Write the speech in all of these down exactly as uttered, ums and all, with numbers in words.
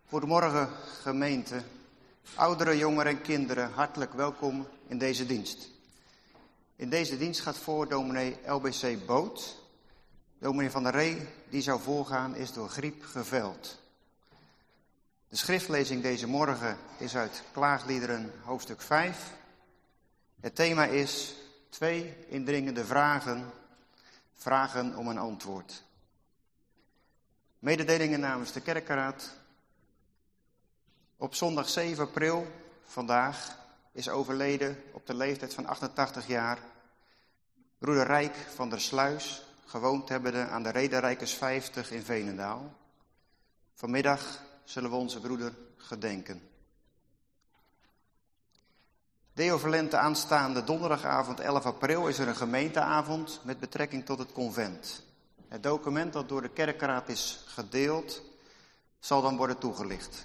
Goedemorgen gemeente, ouderen, jongeren en kinderen, hartelijk welkom in deze dienst. In deze dienst gaat voor dominee L B C Boot. Dominee Van der Ree, die zou voorgaan, is door griep geveld. De schriftlezing deze morgen is uit Klaagliederen hoofdstuk vijf. Het thema is twee indringende vragen, vragen om een antwoord. Mededelingen namens de kerkenraad. Op zondag zeven april, vandaag, is overleden op de leeftijd van achtentachtig jaar broeder Rijk van der Sluis, gewoond hebbende aan de Rederijkers vijftig in Veenendaal. Vanmiddag zullen we onze broeder gedenken. Deo Valente aanstaande donderdagavond elf april is er een gemeenteavond met betrekking tot het convent. Het document dat door de kerkenraad is gedeeld, zal dan worden toegelicht.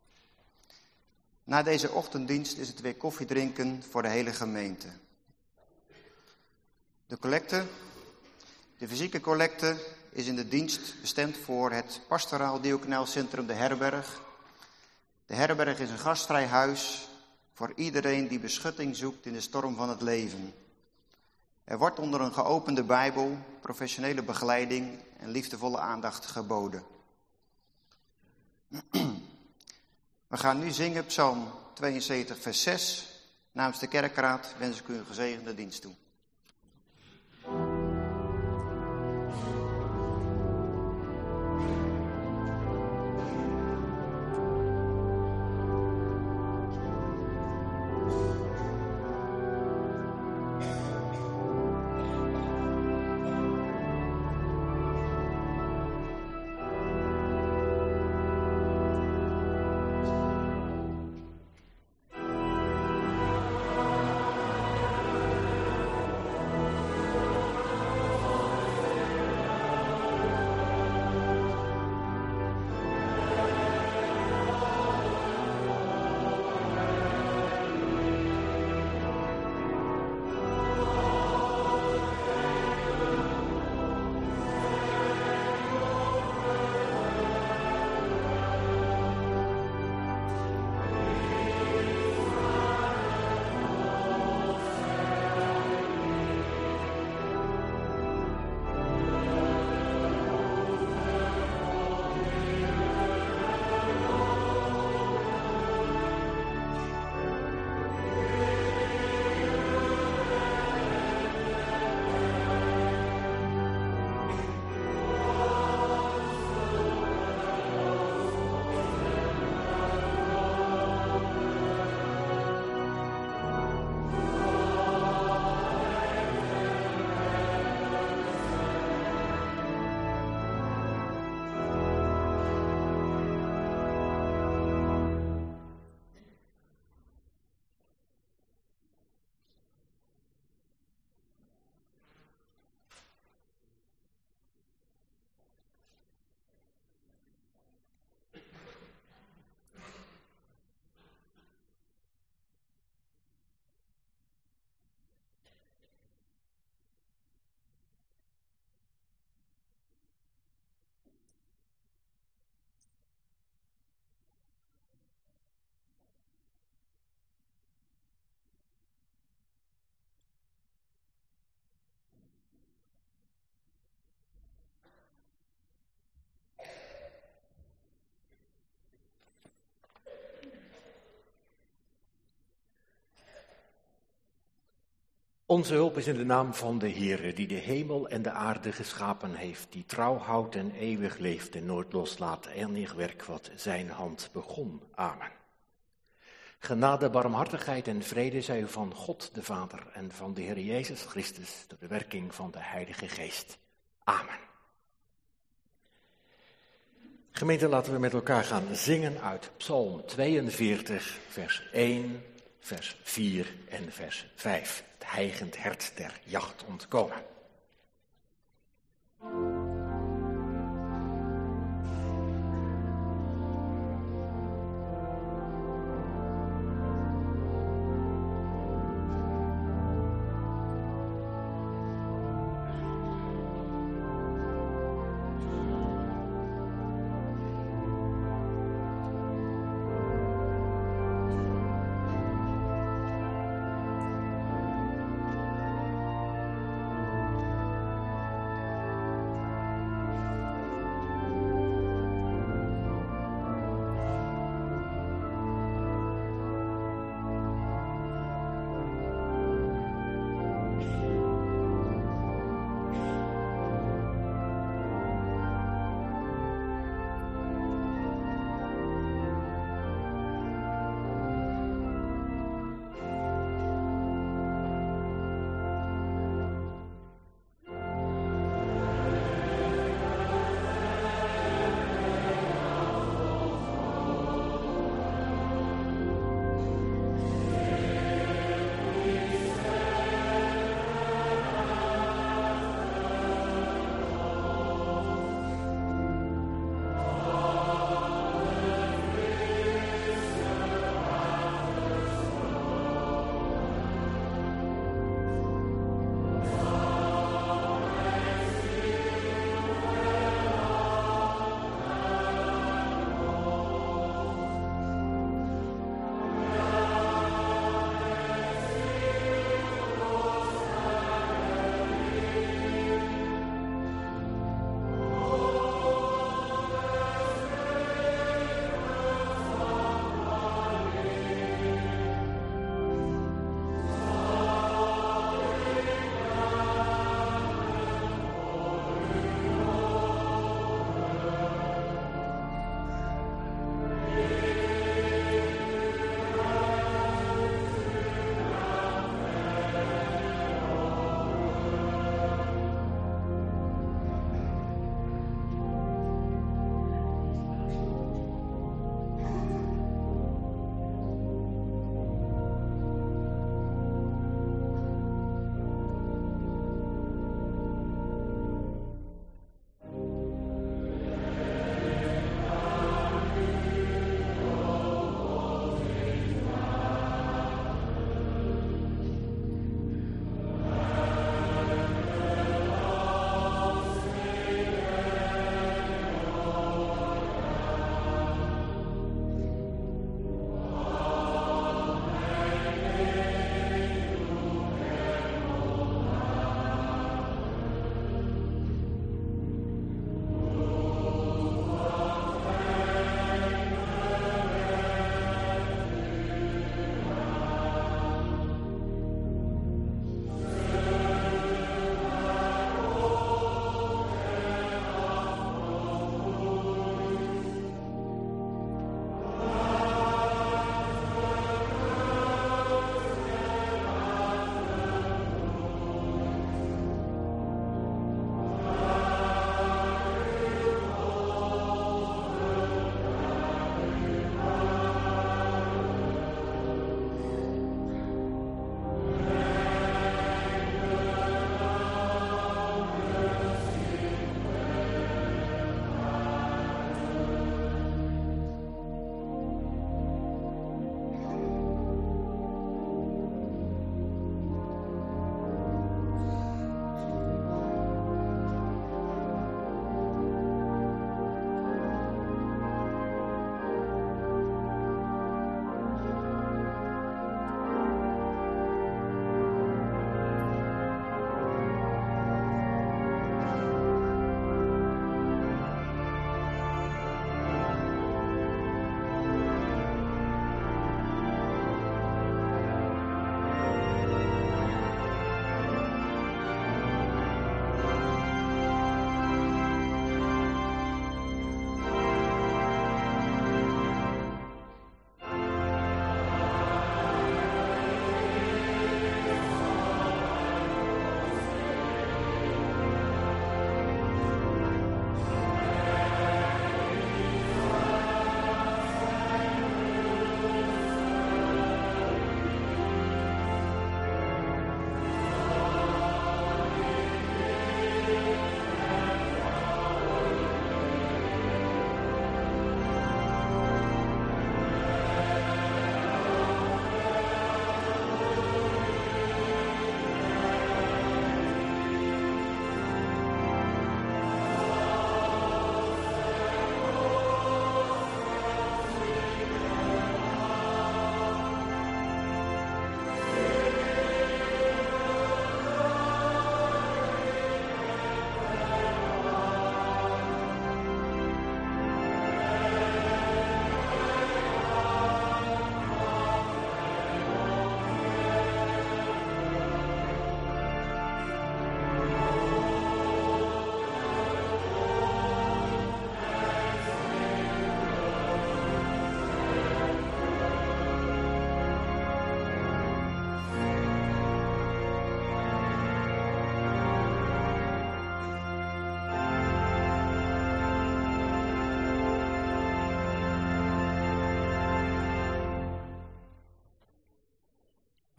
Na deze ochtenddienst is het weer koffiedrinken voor de hele gemeente. De collecte, de fysieke collecte, is in de dienst bestemd voor het pastoraal diaconaal centrum De Herberg. De Herberg is een gastvrij huis voor iedereen die beschutting zoekt in de storm van het leven. Er wordt onder een geopende Bijbel, professionele begeleiding en liefdevolle aandacht geboden. We gaan nu zingen Psalm tweeënzeventig vers zes. Namens de kerkraad wens ik u een gezegende dienst toe. Onze hulp is in de naam van de Heere, die de hemel en de aarde geschapen heeft, die trouw houdt en eeuwig leeft en nooit loslaat enig werk wat zijn hand begon. Amen. Genade, barmhartigheid en vrede zij u van God de Vader en van de Heer Jezus Christus door de werking van de Heilige Geest. Amen. Gemeente, laten we met elkaar gaan zingen uit Psalm tweeënveertig, vers één, vers vier en vers vijf. Het hijgend hert der jacht ontkomen.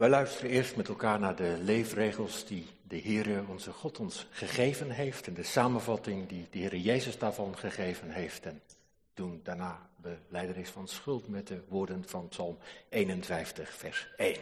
Wij luisteren eerst met elkaar naar de leefregels die de Heere onze God ons gegeven heeft en de samenvatting die de Heere Jezus daarvan gegeven heeft. En doen daarna belijdenis van schuld met de woorden van Psalm eenenvijftig, vers één.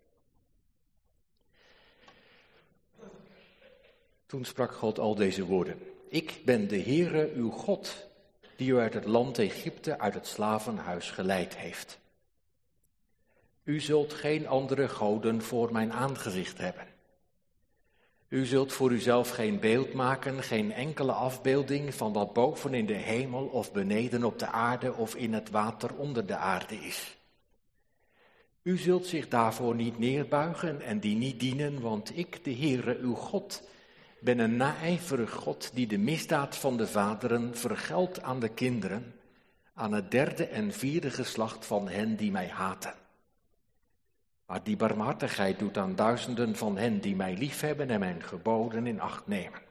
Toen sprak God al deze woorden. Ik ben de Heere uw God, die u uit het land Egypte, uit het slavenhuis geleid heeft. U zult geen andere goden voor mijn aangezicht hebben. U zult voor uzelf geen beeld maken, geen enkele afbeelding van wat boven in de hemel of beneden op de aarde of in het water onder de aarde is. U zult zich daarvoor niet neerbuigen en die niet dienen, want ik, de Heere, uw God, ben een naijverig God die de misdaad van de vaderen vergeldt aan de kinderen, aan het derde en vierde geslacht van hen die mij haten. Maar die barmhartigheid doet aan duizenden van hen die mij liefhebben en mijn geboden in acht nemen.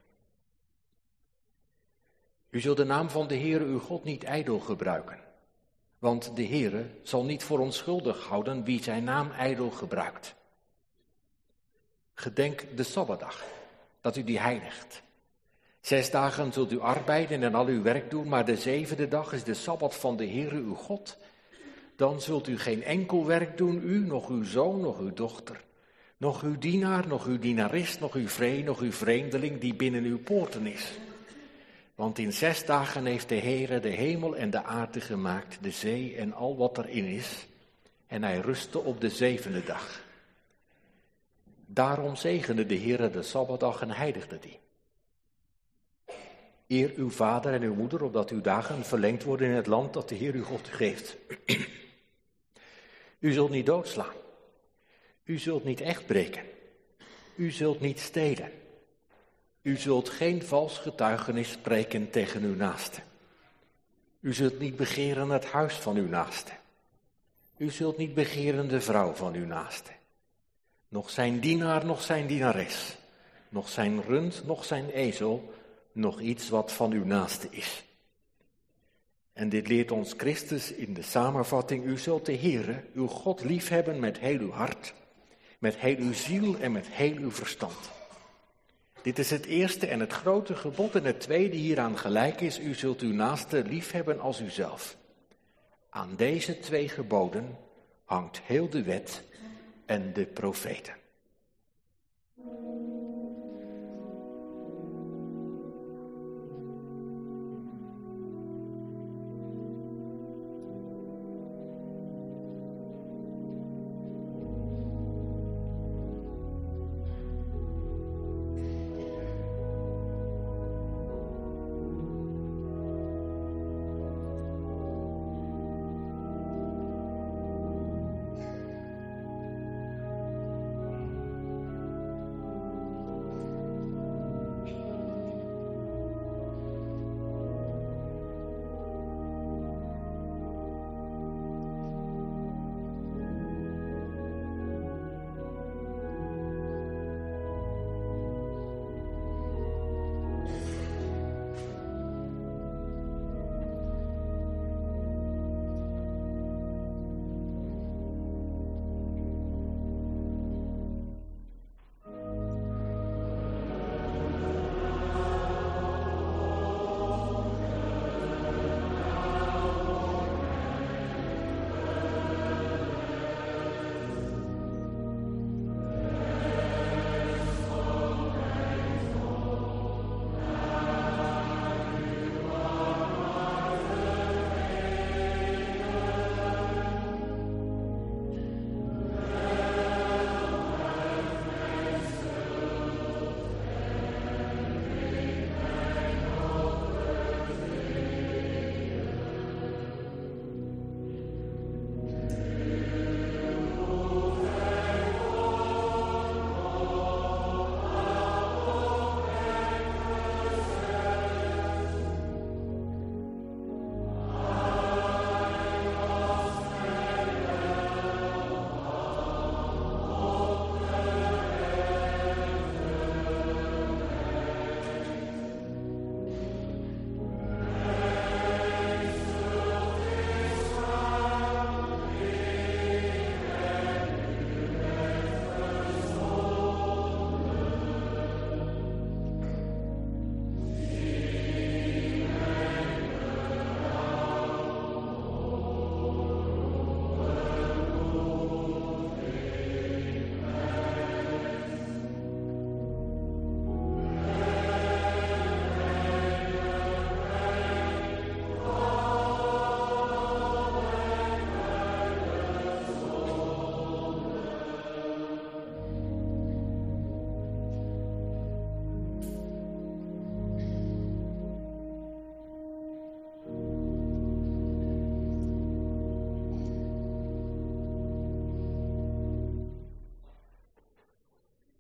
U zult de naam van de Heere uw God niet ijdel gebruiken, want de Heere zal niet voor onschuldig houden wie zijn naam ijdel gebruikt. Gedenk de Sabbatdag, dat u die heiligt. Zes dagen zult u arbeiden en al uw werk doen, maar de zevende dag is de Sabbat van de Heere uw God. Dan zult u geen enkel werk doen, u, nog uw zoon, nog uw dochter, nog uw dienaar, nog uw dienares, nog uw vree, nog uw vreemdeling die binnen uw poorten is. Want in zes dagen heeft de Heere de hemel en de aarde gemaakt, de zee en al wat erin is, en hij rustte op de zevende dag. Daarom zegende de Heere de Sabbatdag en heiligde die. Eer uw vader en uw moeder, opdat uw dagen verlengd worden in het land dat de Heer uw God u geeft. U zult niet doodslaan. U zult niet echt breken. U zult niet stelen. U zult geen vals getuigenis spreken tegen uw naaste. U zult niet begeren het huis van uw naaste. U zult niet begeren de vrouw van uw naaste. Nog zijn dienaar, nog zijn dienares. Nog zijn rund, nog zijn ezel. Nog iets wat van uw naaste is. En dit leert ons Christus in de samenvatting. U zult de Heere, uw God, liefhebben met heel uw hart, met heel uw ziel en met heel uw verstand. Dit is het eerste en het grote gebod en het tweede hieraan gelijk is. U zult uw naaste liefhebben als uzelf. Aan deze twee geboden hangt heel de wet en de profeten.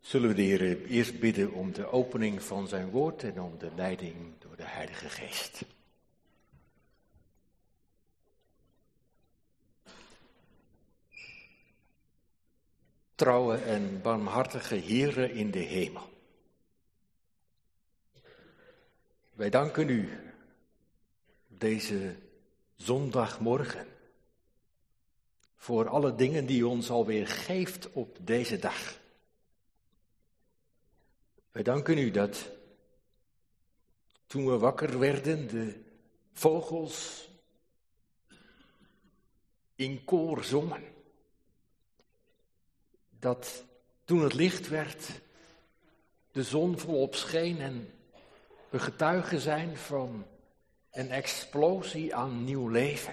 Zullen we de Heer eerst bidden om de opening van zijn woord en om de leiding door de Heilige Geest. Trouwe en barmhartige Heere in de hemel. Wij danken u deze zondagmorgen voor alle dingen die u ons alweer geeft op deze dag. Wij danken u dat toen we wakker werden de vogels in koor zongen. Dat toen het licht werd de zon volop scheen en we getuigen zijn van een explosie aan nieuw leven.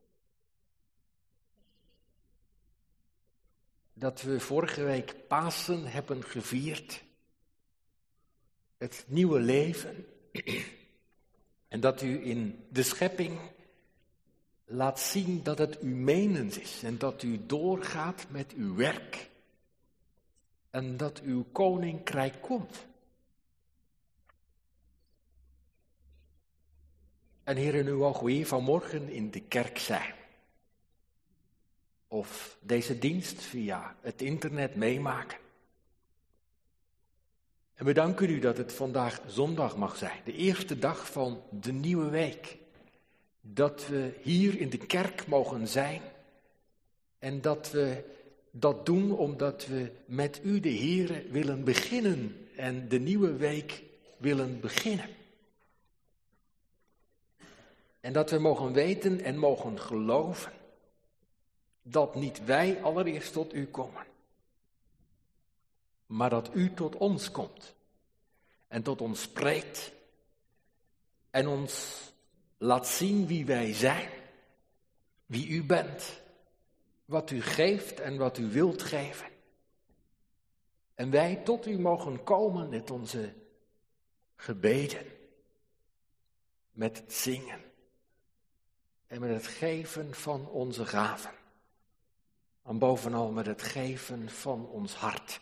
Dat we vorige week Pasen hebben gevierd. Het nieuwe leven. En dat u in de schepping laat zien dat het u menend is. En dat u doorgaat met uw werk. En dat uw koninkrijk komt. En Heer, nu mogen we hier vanmorgen in de kerk zijn. Of deze dienst via het internet meemaken. En we danken u dat het vandaag zondag mag zijn. De eerste dag van de nieuwe week. Dat we hier in de kerk mogen zijn. En dat we dat doen omdat we met u de Heere willen beginnen. En de nieuwe week willen beginnen. En dat we mogen weten en mogen geloven. Dat niet wij allereerst tot u komen. Maar dat u tot ons komt. En tot ons spreekt. En ons laat zien wie wij zijn. Wie u bent. Wat u geeft en wat u wilt geven. En wij tot u mogen komen met onze gebeden. Met het zingen. En met het geven van onze gaven. En bovenal met het geven van ons hart.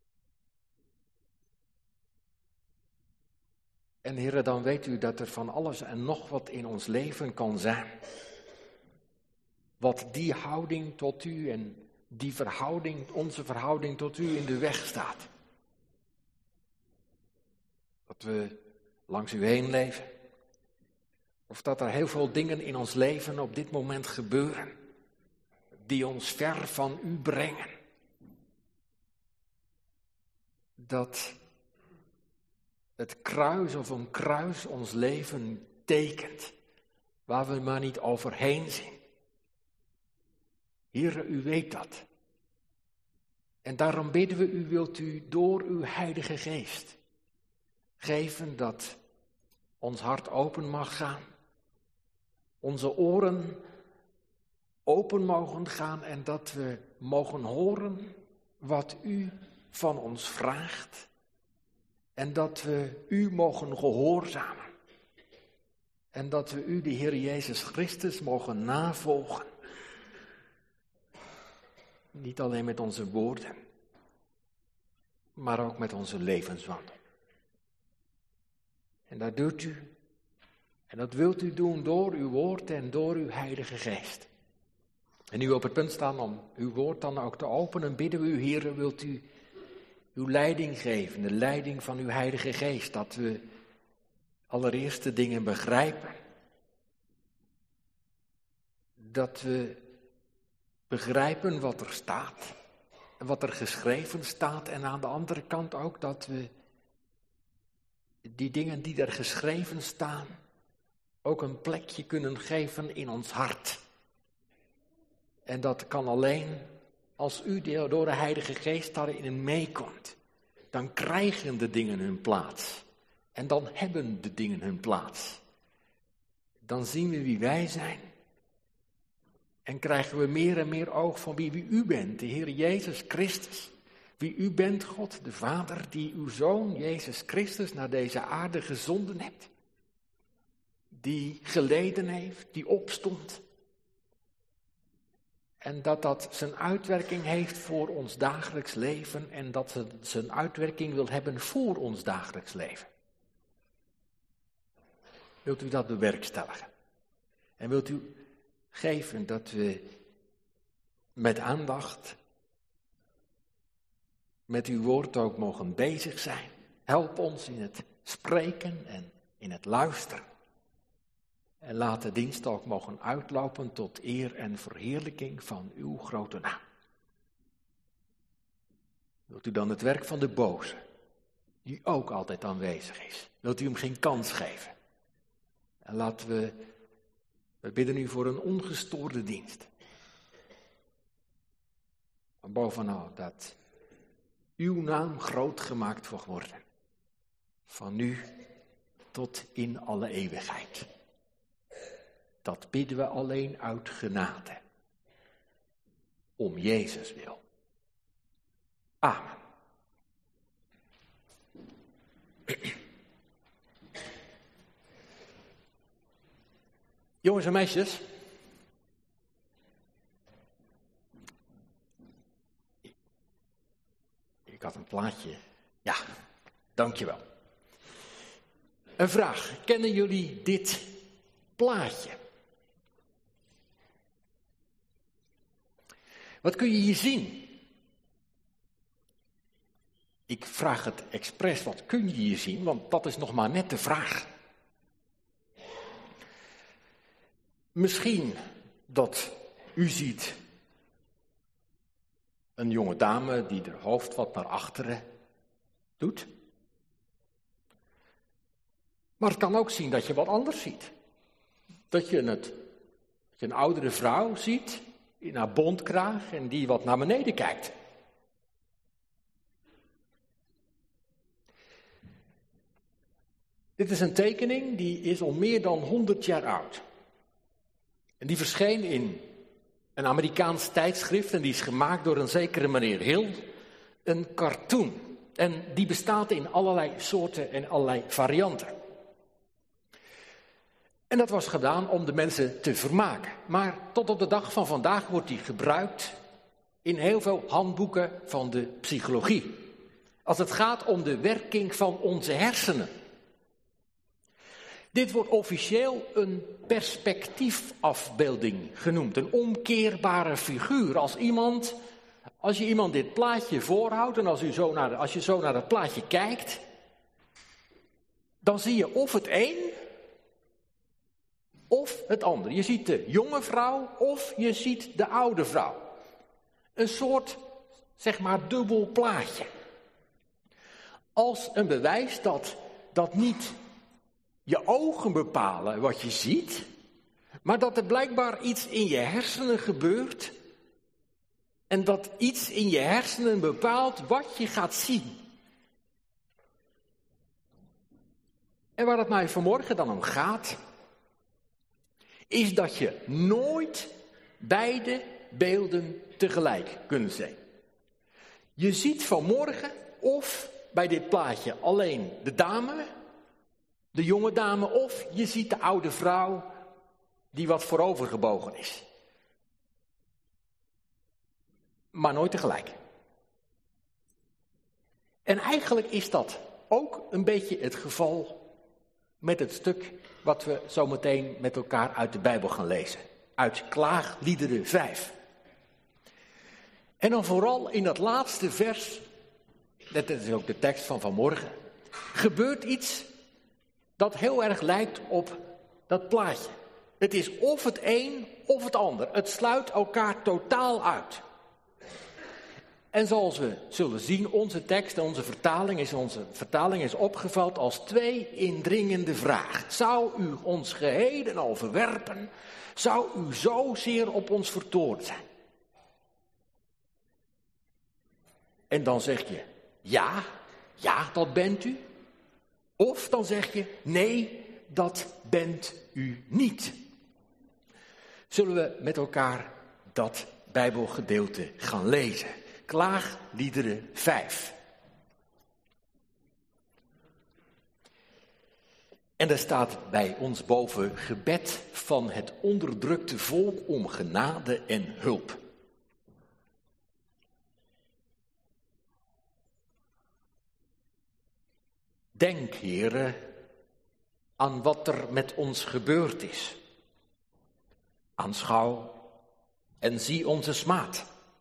En Heere, dan weet u dat er van alles en nog wat in ons leven kan zijn. Wat die houding tot u en die verhouding, onze verhouding tot u in de weg staat. Dat we langs u heen leven. Of dat er heel veel dingen in ons leven op dit moment gebeuren. Die ons ver van u brengen. Dat het kruis of een kruis ons leven tekent. Waar we maar niet overheen zien. Heere, u weet dat. En daarom bidden we u, wilt u door uw Heilige Geest geven dat ons hart open mag gaan. Onze oren open mogen gaan en dat we mogen horen wat u van ons vraagt. En dat we u mogen gehoorzamen. En dat we u, de Heer Jezus Christus, mogen navolgen. Niet alleen met onze woorden, maar ook met onze levenswandel. En dat doet u. En dat wilt u doen door uw woord en door uw Heilige Geest. En nu op het punt staan om uw woord dan ook te openen, bidden we u, Heere, wilt u uw leiding geven, de leiding van uw Heilige Geest, dat we allereerst de dingen begrijpen. Dat we begrijpen wat er staat, en wat er geschreven staat, en aan de andere kant ook dat we die dingen die er geschreven staan, ook een plekje kunnen geven in ons hart. En dat kan alleen als u door de Heilige Geest daarin meekomt. Dan krijgen de dingen hun plaats. En dan hebben de dingen hun plaats. Dan zien we wie wij zijn. En krijgen we meer en meer oog van wie, wie u bent, de Heer Jezus Christus. Wie u bent, God, de Vader, die uw Zoon, Jezus Christus, naar deze aarde gezonden hebt. Die geleden heeft, die opstond. En dat dat zijn uitwerking heeft voor ons dagelijks leven en dat het zijn uitwerking wil hebben voor ons dagelijks leven. Wilt u dat bewerkstelligen? En wilt u geven dat we met aandacht met uw woord ook mogen bezig zijn? Help ons in het spreken en in het luisteren. En laat de dienst ook mogen uitlopen tot eer en verheerlijking van uw grote naam. Wilt u dan het werk van de boze, die ook altijd aanwezig is, wilt u hem geen kans geven? En laten we, we bidden u voor een ongestoorde dienst. Maar bovenal dat uw naam groot gemaakt mag worden. Van nu tot in alle eeuwigheid. Dat bidden we alleen uit genade. Om Jezus wil. Amen. Jongens en meisjes. Ik had een plaatje. Ja, dankjewel. Een vraag. Kennen jullie dit plaatje? Wat kun je hier zien? Ik vraag het expres, wat kun je hier zien? Want dat is nog maar net de vraag. Misschien dat u ziet een jonge dame die haar hoofd wat naar achteren doet. Maar het kan ook zien dat je wat anders ziet. Dat je, het, dat je een oudere vrouw ziet in haar bontkraag en die wat naar beneden kijkt. Dit is een tekening die is al meer dan honderd jaar oud. En die verscheen in een Amerikaans tijdschrift en die is gemaakt door een zekere meneer Hill. Een cartoon. En die bestaat in allerlei soorten en allerlei varianten. En dat was gedaan om de mensen te vermaken. Maar tot op de dag van vandaag wordt die gebruikt in heel veel handboeken van de psychologie. Als het gaat om de werking van onze hersenen. Dit wordt officieel een perspectiefafbeelding genoemd. Een omkeerbare figuur. Als iemand, als je iemand dit plaatje voorhoudt en als, u zo naar, als je zo naar het plaatje kijkt, dan zie je of het een of het ander. Je ziet de jonge vrouw of je ziet de oude vrouw. Een soort, zeg maar, dubbel plaatje. Als een bewijs dat dat niet je ogen bepalen wat je ziet, maar dat er blijkbaar iets in je hersenen gebeurt en dat iets in je hersenen bepaalt wat je gaat zien. En waar het mij vanmorgen dan om gaat, is dat je nooit beide beelden tegelijk kunt zien. Je ziet vanmorgen of bij dit plaatje alleen de dame, de jonge dame, of je ziet de oude vrouw die wat voorovergebogen is. Maar nooit tegelijk. En eigenlijk is dat ook een beetje het geval met het stuk wat we zo meteen met elkaar uit de Bijbel gaan lezen. Uit Klaagliederen vijf. En dan vooral in dat laatste vers, dat is ook de tekst van vanmorgen, gebeurt iets dat heel erg lijkt op dat plaatje. Het is of het een of het ander. Het sluit elkaar totaal uit. En zoals we zullen zien, onze tekst en onze vertaling is, onze vertaling is opgevat als twee indringende vragen. Zou u ons geheel en al verwerpen? Zou u zozeer op ons vertoornd zijn? En dan zeg je, ja, ja, dat bent u. Of dan zeg je, nee, dat bent u niet. Zullen we met elkaar dat Bijbelgedeelte gaan lezen? Klaagliederen vijf. En er staat bij ons boven gebed van het onderdrukte volk om genade en hulp. Denk, Heere, aan wat er met ons gebeurd is. Aanschouw en zie onze smaad.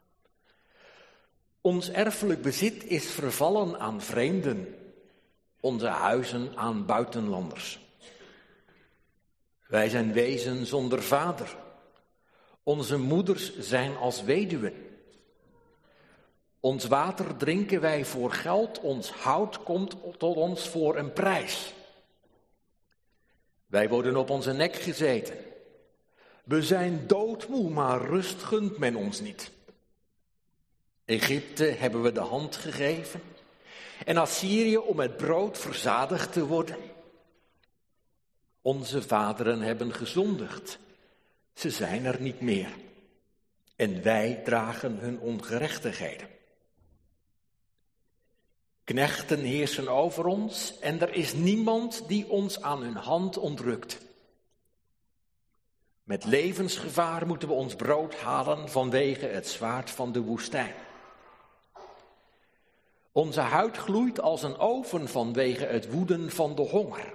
Ons erfelijk bezit is vervallen aan vreemden, onze huizen aan buitenlanders. Wij zijn wezen zonder vader. Onze moeders zijn als weduwen. Ons water drinken wij voor geld, ons hout komt tot ons voor een prijs. Wij worden op onze nek gezeten. We zijn doodmoe, maar rust gunt men ons niet. Egypte hebben we de hand gegeven en Assyrië om met brood verzadigd te worden. Onze vaderen hebben gezondigd. Ze zijn er niet meer. En wij dragen hun ongerechtigheden. Knechten heersen over ons en er is niemand die ons aan hun hand ontrukt. Met levensgevaar moeten we ons brood halen vanwege het zwaard van de woestijn. Onze huid gloeit als een oven vanwege het woeden van de honger.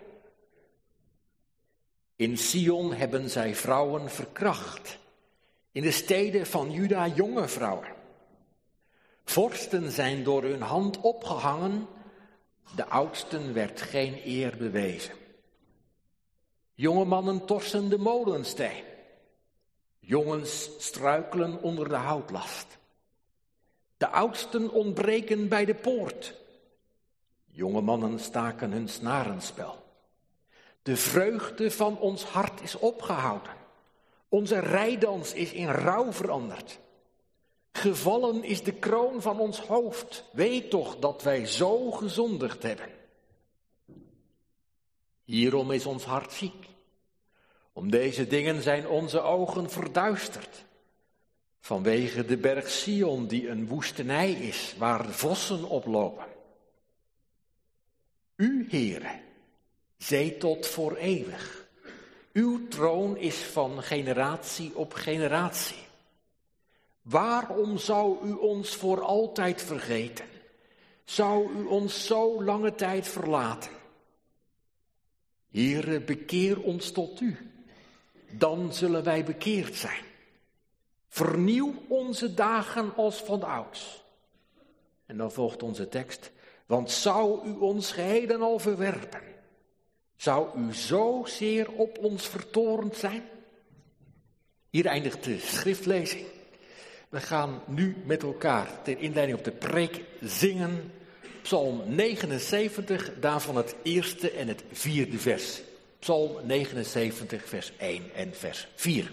In Sion hebben zij vrouwen verkracht. In de steden van Juda jonge vrouwen. Vorsten zijn door hun hand opgehangen. De oudsten werd geen eer bewezen. Jonge mannen torsen de molensteen. Jongens struikelen onder de houtlast. De oudsten ontbreken bij de poort. Jonge mannen staken hun snarenspel. De vreugde van ons hart is opgehouden. Onze rijdans is in rouw veranderd. Gevallen is de kroon van ons hoofd. Weet toch dat wij zo gezondigd hebben. Hierom is ons hart ziek. Om deze dingen zijn onze ogen verduisterd. Vanwege de berg Sion die een woestenij is, waar de vossen oplopen. U, Heere, zetelt voor eeuwig. Uw troon is van generatie op generatie. Waarom zou u ons voor altijd vergeten? Zou u ons zo lange tijd verlaten? Heere, bekeer ons tot u. Dan zullen wij bekeerd zijn. Vernieuw onze dagen als van ouds. En dan volgt onze tekst. Want zou u ons geheel en al verwerpen? Zou u zozeer op ons vertorend zijn? Hier eindigt de schriftlezing. We gaan nu met elkaar ter inleiding op de preek zingen. Psalm negenenzeventig, daarvan het eerste en het vierde vers. Psalm negenenzeventig, vers één en vers vier.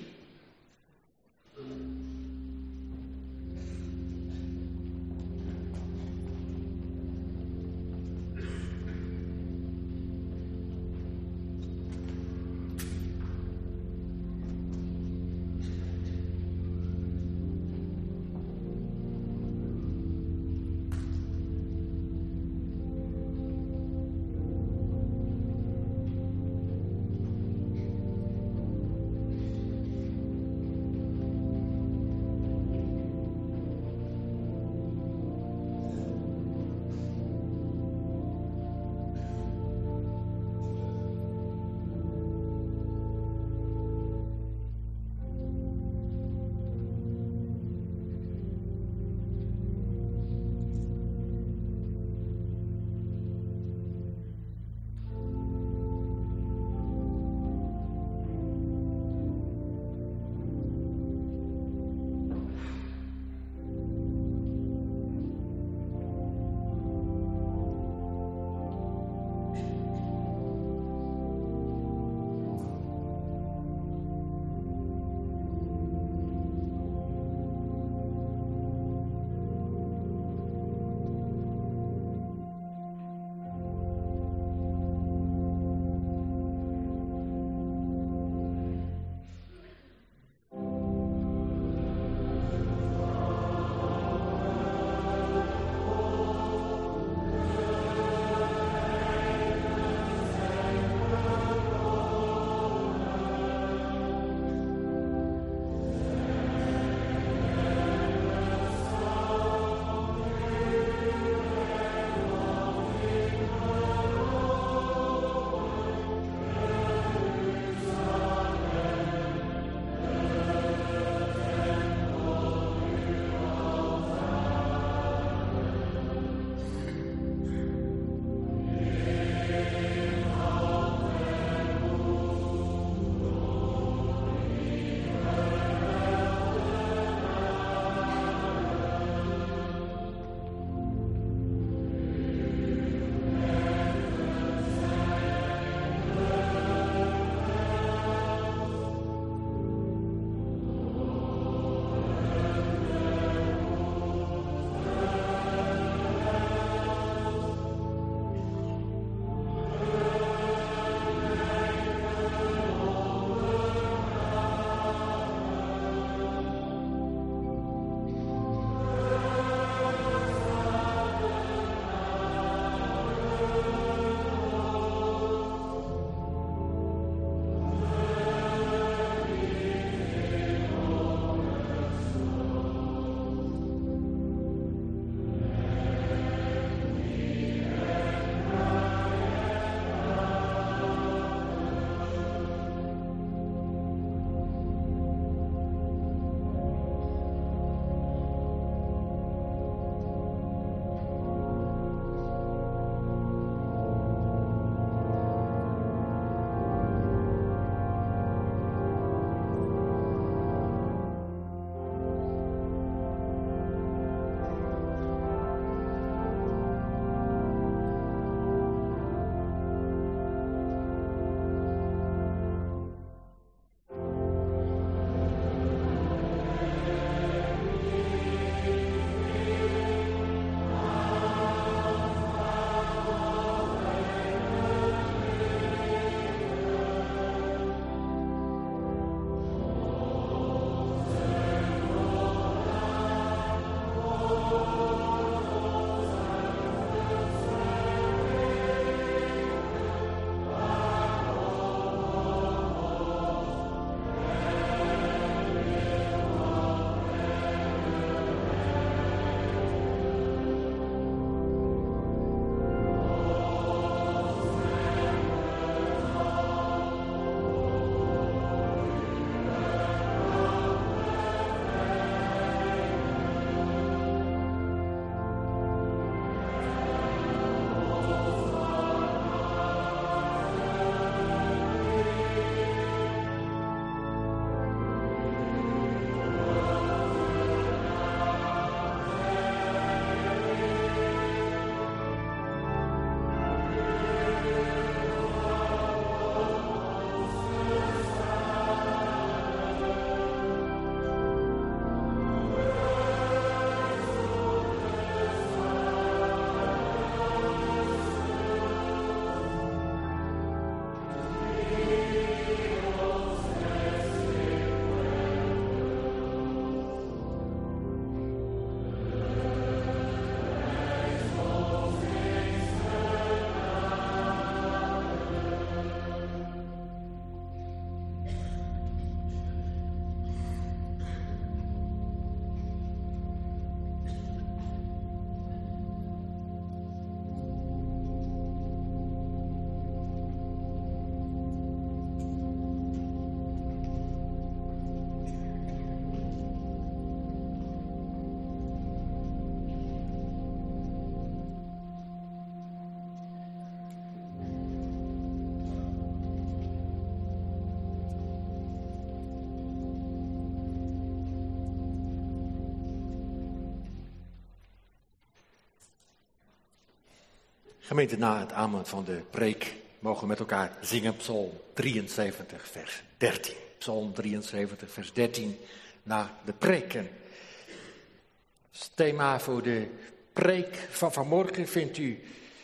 Gemeente, na het amen van de preek mogen we met elkaar zingen Psalm drieënzeventig, vers dertien. Psalm drieënzeventig, vers dertien, na de preek. En het thema voor de preek van vanmorgen vindt u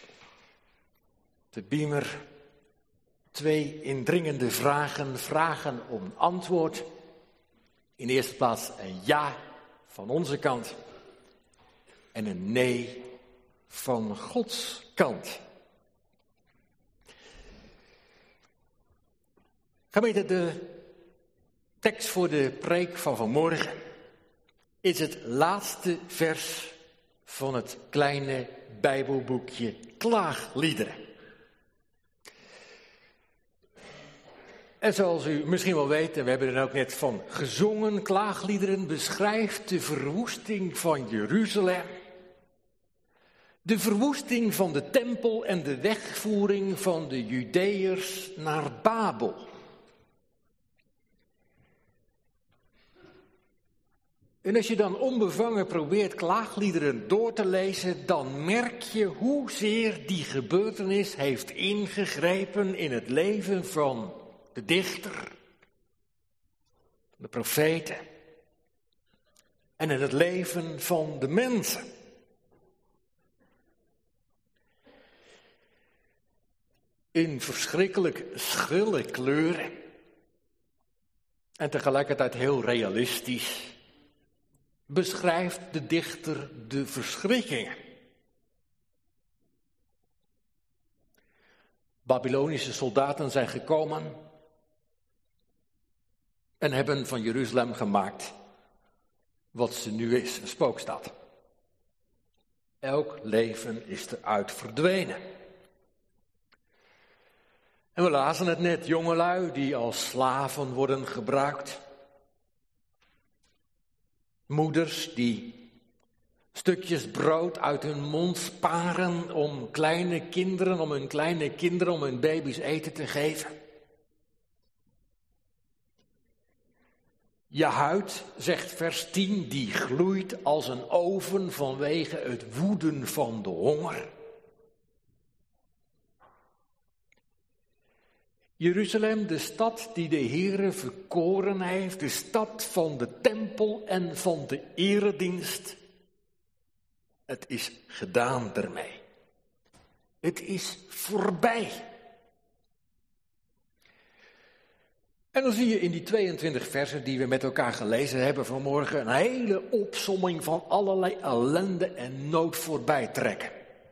de beamer. Twee indringende vragen, vragen om antwoord. In de eerste plaats een ja van onze kant en een nee van Gods kant. Gemeente, de tekst voor de preek van vanmorgen is het laatste vers van het kleine Bijbelboekje Klaagliederen. En zoals u misschien wel weet, en we hebben er ook net van gezongen, Klaagliederen beschrijft de verwoesting van Jeruzalem. De verwoesting van de tempel en de wegvoering van de Judeërs naar Babel. En als je dan onbevangen probeert Klaagliederen door te lezen, dan merk je hoezeer die gebeurtenis heeft ingegrepen in het leven van de dichter, de profeten en in het leven van de mensen. In verschrikkelijk schrille kleuren en tegelijkertijd heel realistisch beschrijft de dichter de verschrikkingen. Babylonische soldaten zijn gekomen en hebben van Jeruzalem gemaakt wat ze nu is, een spookstad. Elk leven is eruit verdwenen. En we lazen het net, jongelui die als slaven worden gebruikt. Moeders die stukjes brood uit hun mond sparen om kleine kinderen, om hun kleine kinderen, om hun baby's eten te geven. Je huid, zegt vers tien, die gloeit als een oven vanwege het woeden van de honger. Jeruzalem, de stad die de Heere verkoren heeft, de stad van de tempel en van de eredienst. Het is gedaan ermee. Het is voorbij. En dan zie je in die tweeëntwintig versen die we met elkaar gelezen hebben vanmorgen een hele opsomming van allerlei ellende en nood voorbij trekken.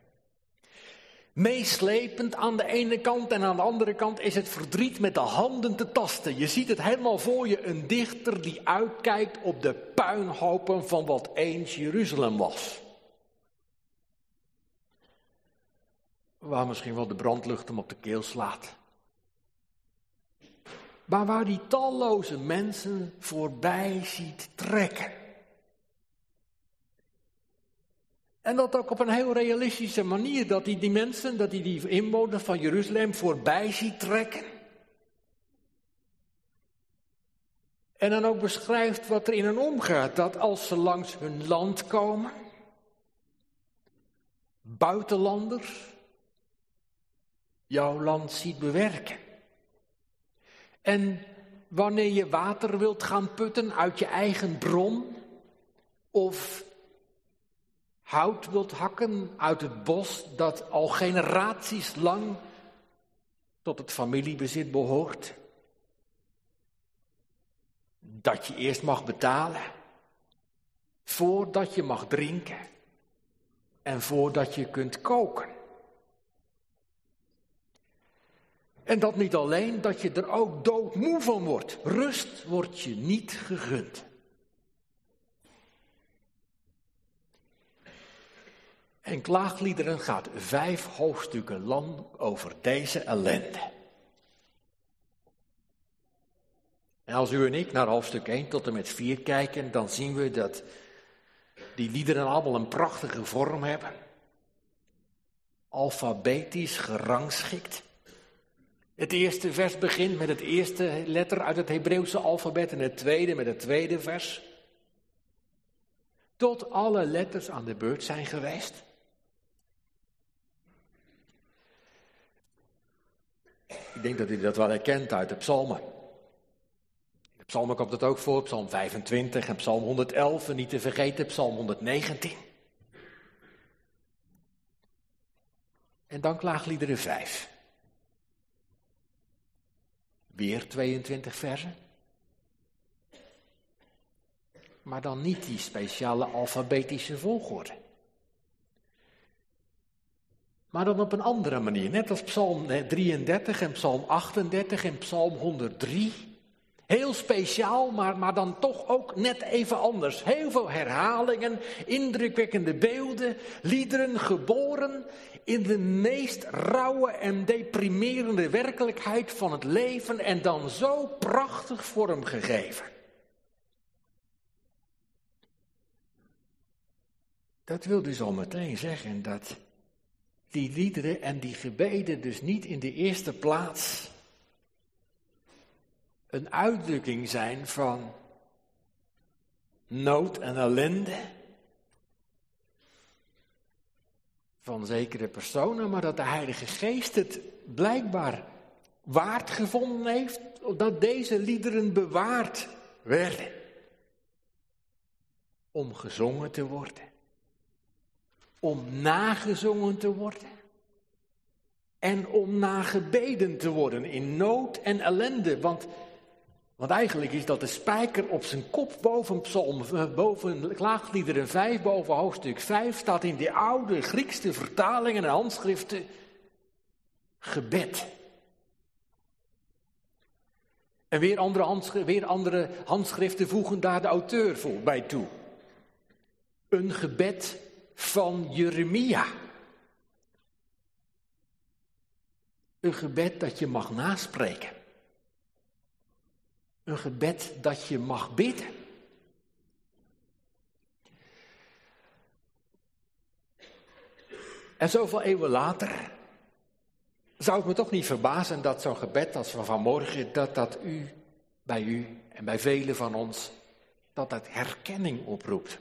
Meeslepend aan de ene kant en aan de andere kant is het verdriet met de handen te tasten. Je ziet het helemaal voor je, een dichter die uitkijkt op de puinhopen van wat eens Jeruzalem was. Waar misschien wel de brandlucht hem op de keel slaat. Maar waar die talloze mensen voorbij ziet trekken. En dat ook op een heel realistische manier, dat hij die mensen, dat hij die inwoners van Jeruzalem voorbij ziet trekken. En dan ook beschrijft wat er in hen omgaat, dat als ze langs hun land komen, buitenlanders jouw land ziet bewerken. En wanneer je water wilt gaan putten uit je eigen bron, of hout wilt hakken uit het bos dat al generaties lang tot het familiebezit behoort, dat je eerst mag betalen, voordat je mag drinken en voordat je kunt koken. En dat niet alleen, dat je er ook doodmoe van wordt. Rust wordt je niet gegund. En Klaagliederen gaat vijf hoofdstukken lang over deze ellende. En als u en ik naar hoofdstuk één tot en met vier kijken, dan zien we dat die liederen allemaal een prachtige vorm hebben. Alfabetisch gerangschikt. Het eerste vers begint met het eerste letter uit het Hebreeuwse alfabet en het tweede met het tweede vers. Tot alle letters aan de beurt zijn geweest. Ik denk dat u dat wel herkent uit de psalmen. In de psalmen komt het ook voor, psalm vijfentwintig en psalm honderdelf en niet te vergeten psalm honderdnegentien. En dan klaagliederen vijf. Weer tweeëntwintig versen. Maar dan niet die speciale alfabetische volgorde. Maar dan op een andere manier, net als psalm drieëndertig en psalm achtendertig en psalm honderddrie. Heel speciaal, maar, maar dan toch ook net even anders. Heel veel herhalingen, indrukwekkende beelden, liederen geboren in de meest rauwe en deprimerende werkelijkheid van het leven en dan zo prachtig vormgegeven. Dat wil dus al meteen zeggen dat die liederen en die gebeden dus niet in de eerste plaats een uitdrukking zijn van nood en ellende van zekere personen, maar dat de Heilige Geest het blijkbaar waard gevonden heeft dat deze liederen bewaard werden om gezongen te worden. Om nagezongen te worden en om nagebeden te worden in nood en ellende. Want, want eigenlijk is dat de spijker op zijn kop boven psalm, boven klaagliederen vijf, boven hoofdstuk vijf, staat in de oude Griekse vertalingen en handschriften gebed. En weer andere, handschriften, weer andere handschriften voegen daar de auteur voor bij toe. Een gebed van Jeremia. Een gebed dat je mag naspreken. Een gebed dat je mag bidden. En zoveel eeuwen later zou het me toch niet verbazen dat zo'n gebed als van vanmorgen, dat dat u, bij u en bij velen van ons, dat dat herkenning oproept.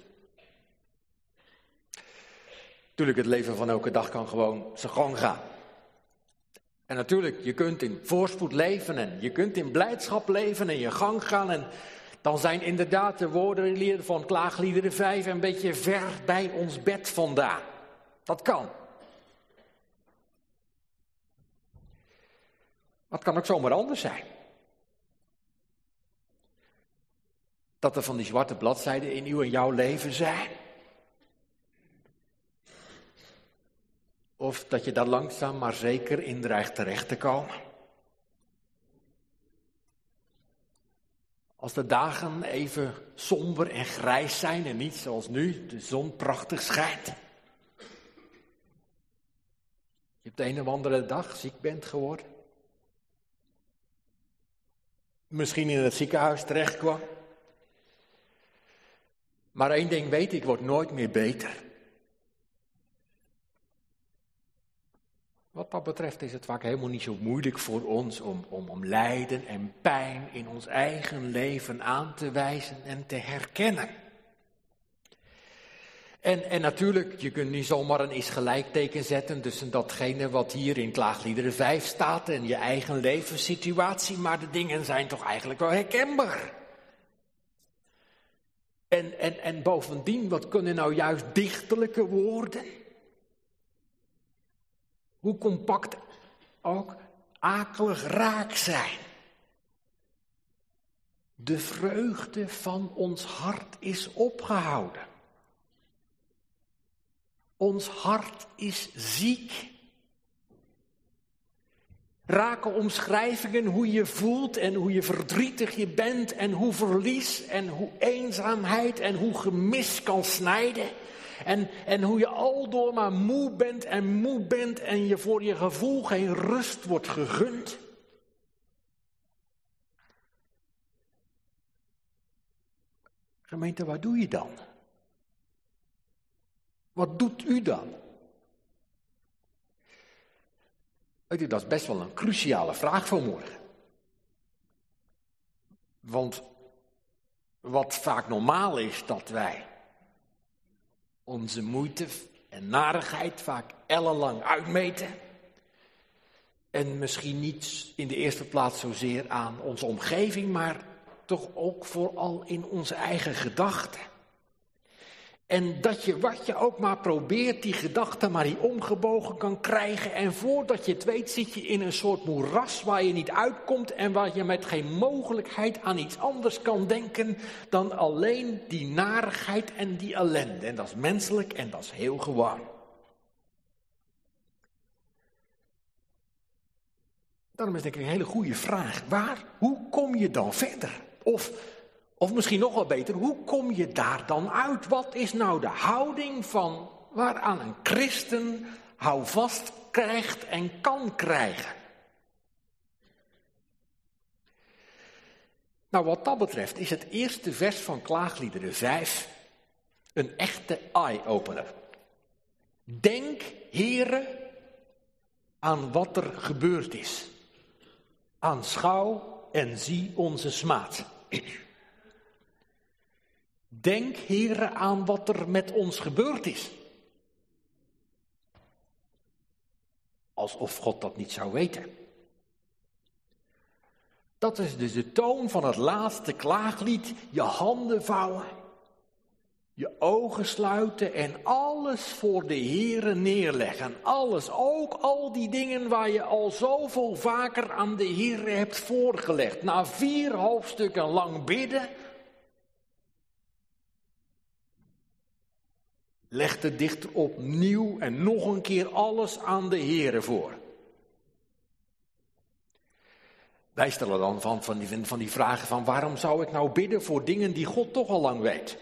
Natuurlijk, het leven van elke dag kan gewoon zijn gang gaan. En natuurlijk, je kunt in voorspoed leven en je kunt in blijdschap leven en je gang gaan. En dan zijn inderdaad de woorden van klaagliederen vijf een beetje ver bij ons bed vandaan. Dat kan. Maar het kan ook zomaar anders zijn. Dat er van die zwarte bladzijden in uw en jouw leven zijn. Of dat je daar langzaam maar zeker in dreigt terecht te komen. Als de dagen even somber en grijs zijn en niet zoals nu de zon prachtig schijnt. Je op de een of andere dag ziek bent geworden. Misschien in het ziekenhuis terecht kwam. Maar één ding weet ik, ik word nooit meer beter. Wat dat betreft is het vaak helemaal niet zo moeilijk voor ons om, om, om lijden en pijn in ons eigen leven aan te wijzen en te herkennen. En, en natuurlijk, je kunt niet zomaar een is gelijkteken zetten tussen datgene wat hier in klaagliederen vijf staat en je eigen levenssituatie, maar de dingen zijn toch eigenlijk wel herkenbaar. En, en, en bovendien, wat kunnen nou juist dichterlijke woorden? Hoe compact ook akelig raak zijn. De vreugde van ons hart is opgehouden. Ons hart is ziek. Raken omschrijvingen hoe je voelt en hoe je verdrietig je bent en hoe verlies en hoe eenzaamheid en hoe gemis kan snijden. En, en hoe je aldoor maar moe bent en moe bent en je voor je gevoel geen rust wordt gegund. Gemeente, wat doe je dan? Wat doet u dan? Weet u, dat is best wel een cruciale vraag voor morgen. Want wat vaak normaal is dat wij onze moeite en narigheid vaak ellenlang uitmeten. En misschien niet in de eerste plaats zozeer aan onze omgeving, maar toch ook vooral in onze eigen gedachten. En dat je wat je ook maar probeert, die gedachten maar die omgebogen kan krijgen. En voordat je het weet zit je in een soort moeras waar je niet uitkomt en waar je met geen mogelijkheid aan iets anders kan denken dan alleen die narigheid en die ellende. En dat is menselijk en dat is heel gewoon. Daarom is denk ik een hele goede vraag. Waar, hoe kom je dan verder? Of, of misschien nog wel beter, hoe kom je daar dan uit? Wat is nou de houding van waaraan een christen houvast krijgt en kan krijgen? Nou, wat dat betreft is het eerste vers van Klaagliederen vijf een echte eye-opener. Denk, Heere, aan wat er gebeurd is. Aanschouw en zie onze smaad. Denk, Heere, aan wat er met ons gebeurd is. Alsof God dat niet zou weten. Dat is dus de toon van het laatste klaaglied. Je handen vouwen, je ogen sluiten en alles voor de Heere neerleggen. Alles, ook al die dingen waar je al zoveel vaker aan de Heere hebt voorgelegd. Na vier hoofdstukken lang bidden, leg de dichter opnieuw en nog een keer alles aan de Heere voor. Wij stellen dan van, van, die, van die vragen van waarom zou ik nou bidden voor dingen die God toch al lang weet?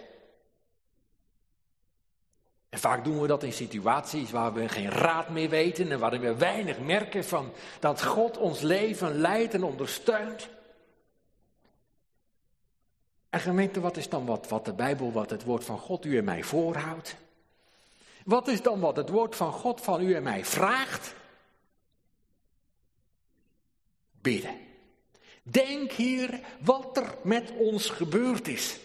En vaak doen we dat in situaties waar we geen raad meer weten en waarin we weinig merken van dat God ons leven leidt en ondersteunt. En gemeente, wat is dan wat, wat de Bijbel, wat het woord van God u en mij voorhoudt? Wat is dan wat het woord van God van u en mij vraagt? Bidden. Denk hier wat er met ons gebeurd is.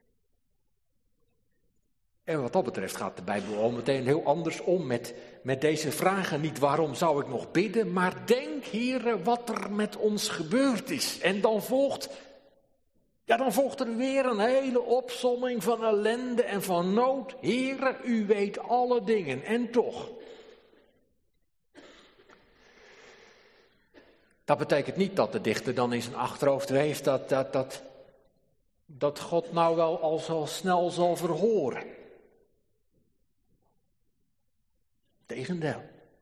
En wat dat betreft gaat de Bijbel al meteen heel anders om met, met deze vragen. Niet waarom zou ik nog bidden, maar denk, Heere, wat er met ons gebeurd is. En dan volgt, ja, dan volgt er weer een hele opsomming van ellende en van nood. Heere, u weet alle dingen en toch. Dat betekent niet dat de dichter dan in zijn achterhoofd heeft dat, dat, dat, dat God nou wel al zo snel zal verhoren. Tegendeel.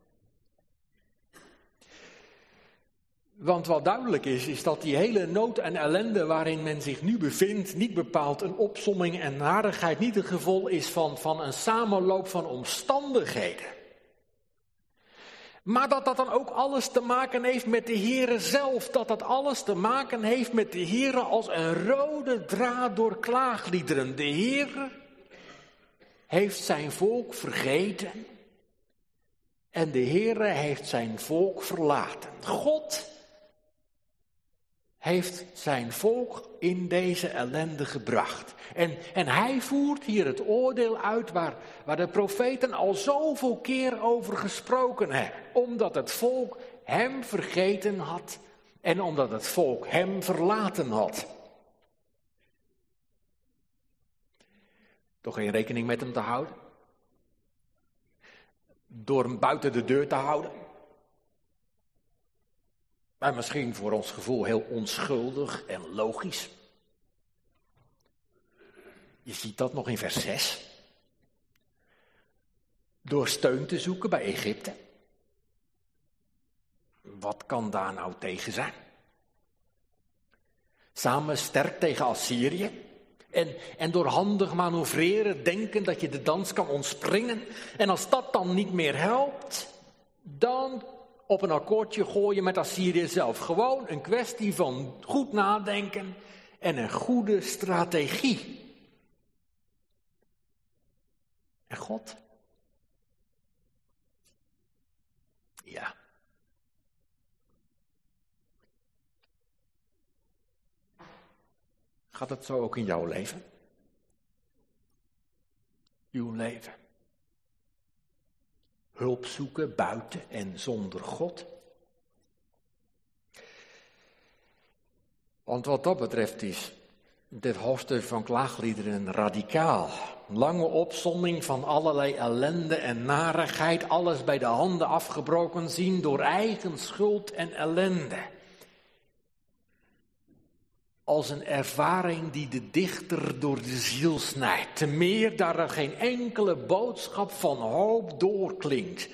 Want wat duidelijk is, is dat die hele nood en ellende waarin men zich nu bevindt, niet bepaald een opsomming en narigheid, niet het gevolg is van, van een samenloop van omstandigheden. Maar dat dat dan ook alles te maken heeft met de Heere zelf. Dat dat alles te maken heeft met de Heere als een rode draad door klaagliederen. De Heere heeft zijn volk vergeten. En de Heere heeft zijn volk verlaten. God heeft zijn volk in deze ellende gebracht. En, en hij voert hier het oordeel uit waar, waar de profeten al zoveel keer over gesproken hebben. Omdat het volk hem vergeten had en omdat het volk hem verlaten had. Toch geen rekening met hem te houden? Door hem buiten de deur te houden? Maar misschien voor ons gevoel heel onschuldig en logisch. Je ziet dat nog in vers zes. Door steun te zoeken bij Egypte. Wat kan daar nou tegen zijn? Samen sterk tegen Assyrië. En, en door handig manoeuvreren denken dat je de dans kan ontspringen. En als dat dan niet meer helpt, dan op een akkoordje gooien met Assyrië zelf. Gewoon een kwestie van goed nadenken en een goede strategie. En God? Ja. Gaat het zo ook in jouw leven? Uw leven. Hulp zoeken buiten en zonder God. Want wat dat betreft is dit hoofdstuk van Klaagliederen radicaal. Lange opsomming van allerlei ellende en narigheid, alles bij de handen afgebroken zien door eigen schuld en ellende. Als een ervaring die de dichter door de ziel snijdt. Te meer daar er geen enkele boodschap van hoop doorklinkt.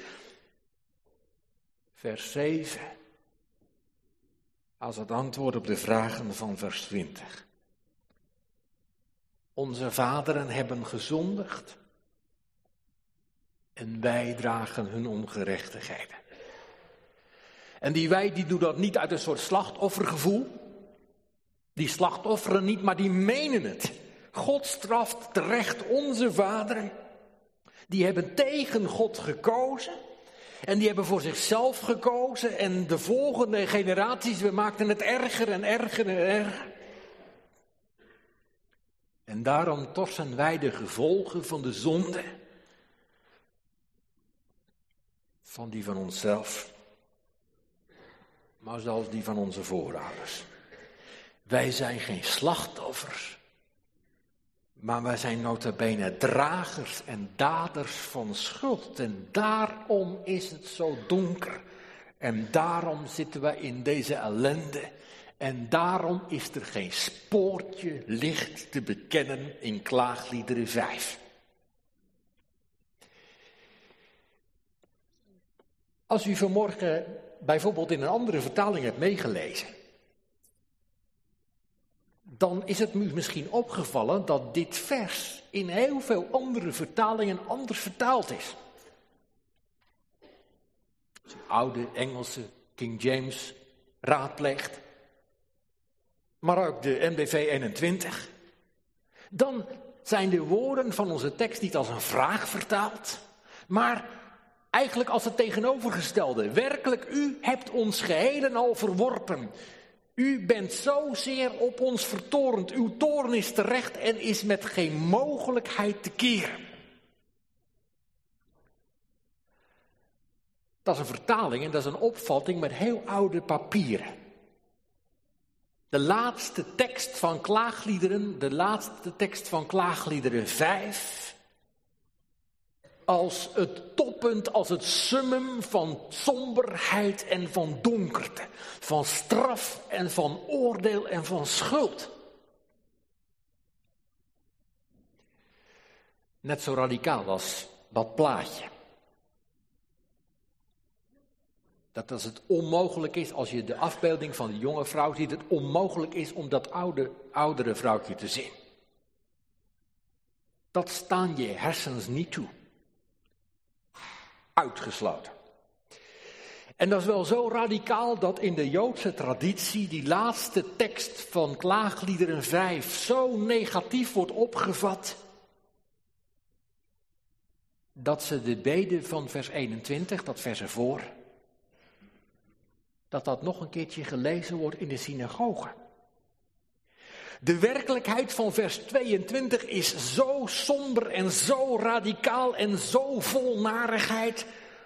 Vers zeven. Als het antwoord op de vragen van vers twintig. Onze vaderen hebben gezondigd. En wij dragen hun ongerechtigheden. En die wij die doen dat niet uit een soort slachtoffergevoel. Die slachtofferen niet, maar die menen het. God straft terecht onze vaderen. Die hebben tegen God gekozen. En die hebben voor zichzelf gekozen. En de volgende generaties, we maakten het erger en erger en erger. En daarom torsen wij de gevolgen van de zonde. Van die van onszelf. Maar zelfs die van onze voorouders. Wij zijn geen slachtoffers, maar wij zijn nota bene dragers en daders van schuld. En daarom is het zo donker. En daarom zitten wij in deze ellende. En daarom is er geen spoortje licht te bekennen in Klaagliederen vijf. Als u vanmorgen bijvoorbeeld in een andere vertaling hebt meegelezen, dan is het u misschien opgevallen dat dit vers in heel veel andere vertalingen anders vertaald is. Als u oude Engelse King James raadpleegt, maar ook de N B V eenentwintig, dan zijn de woorden van onze tekst niet als een vraag vertaald, maar eigenlijk als het tegenovergestelde. Werkelijk, u hebt ons geheel en al verworpen. U bent zozeer op ons vertorend. Uw toorn is terecht en is met geen mogelijkheid te keren. Dat is een vertaling en dat is een opvatting met heel oude papieren. De laatste tekst van Klaagliederen, de laatste tekst van Klaagliederen vijf, als het toppunt, als het summum van somberheid en van donkerte, van straf en van oordeel en van schuld. Net zo radicaal als dat plaatje. Dat als het onmogelijk is, als je de afbeelding van de jonge vrouw ziet, het onmogelijk is om dat oude, oudere vrouwtje te zien. Dat staan je hersens niet toe. Uitgesloten. En dat is wel zo radicaal dat in de Joodse traditie die laatste tekst van Klaagliederen vijf zo negatief wordt opgevat, dat ze de bede van vers eenentwintig, dat vers ervoor, dat dat nog een keertje gelezen wordt in de synagoge. De werkelijkheid van vers tweeëntwintig is zo somber en zo radicaal en zo vol narigheid.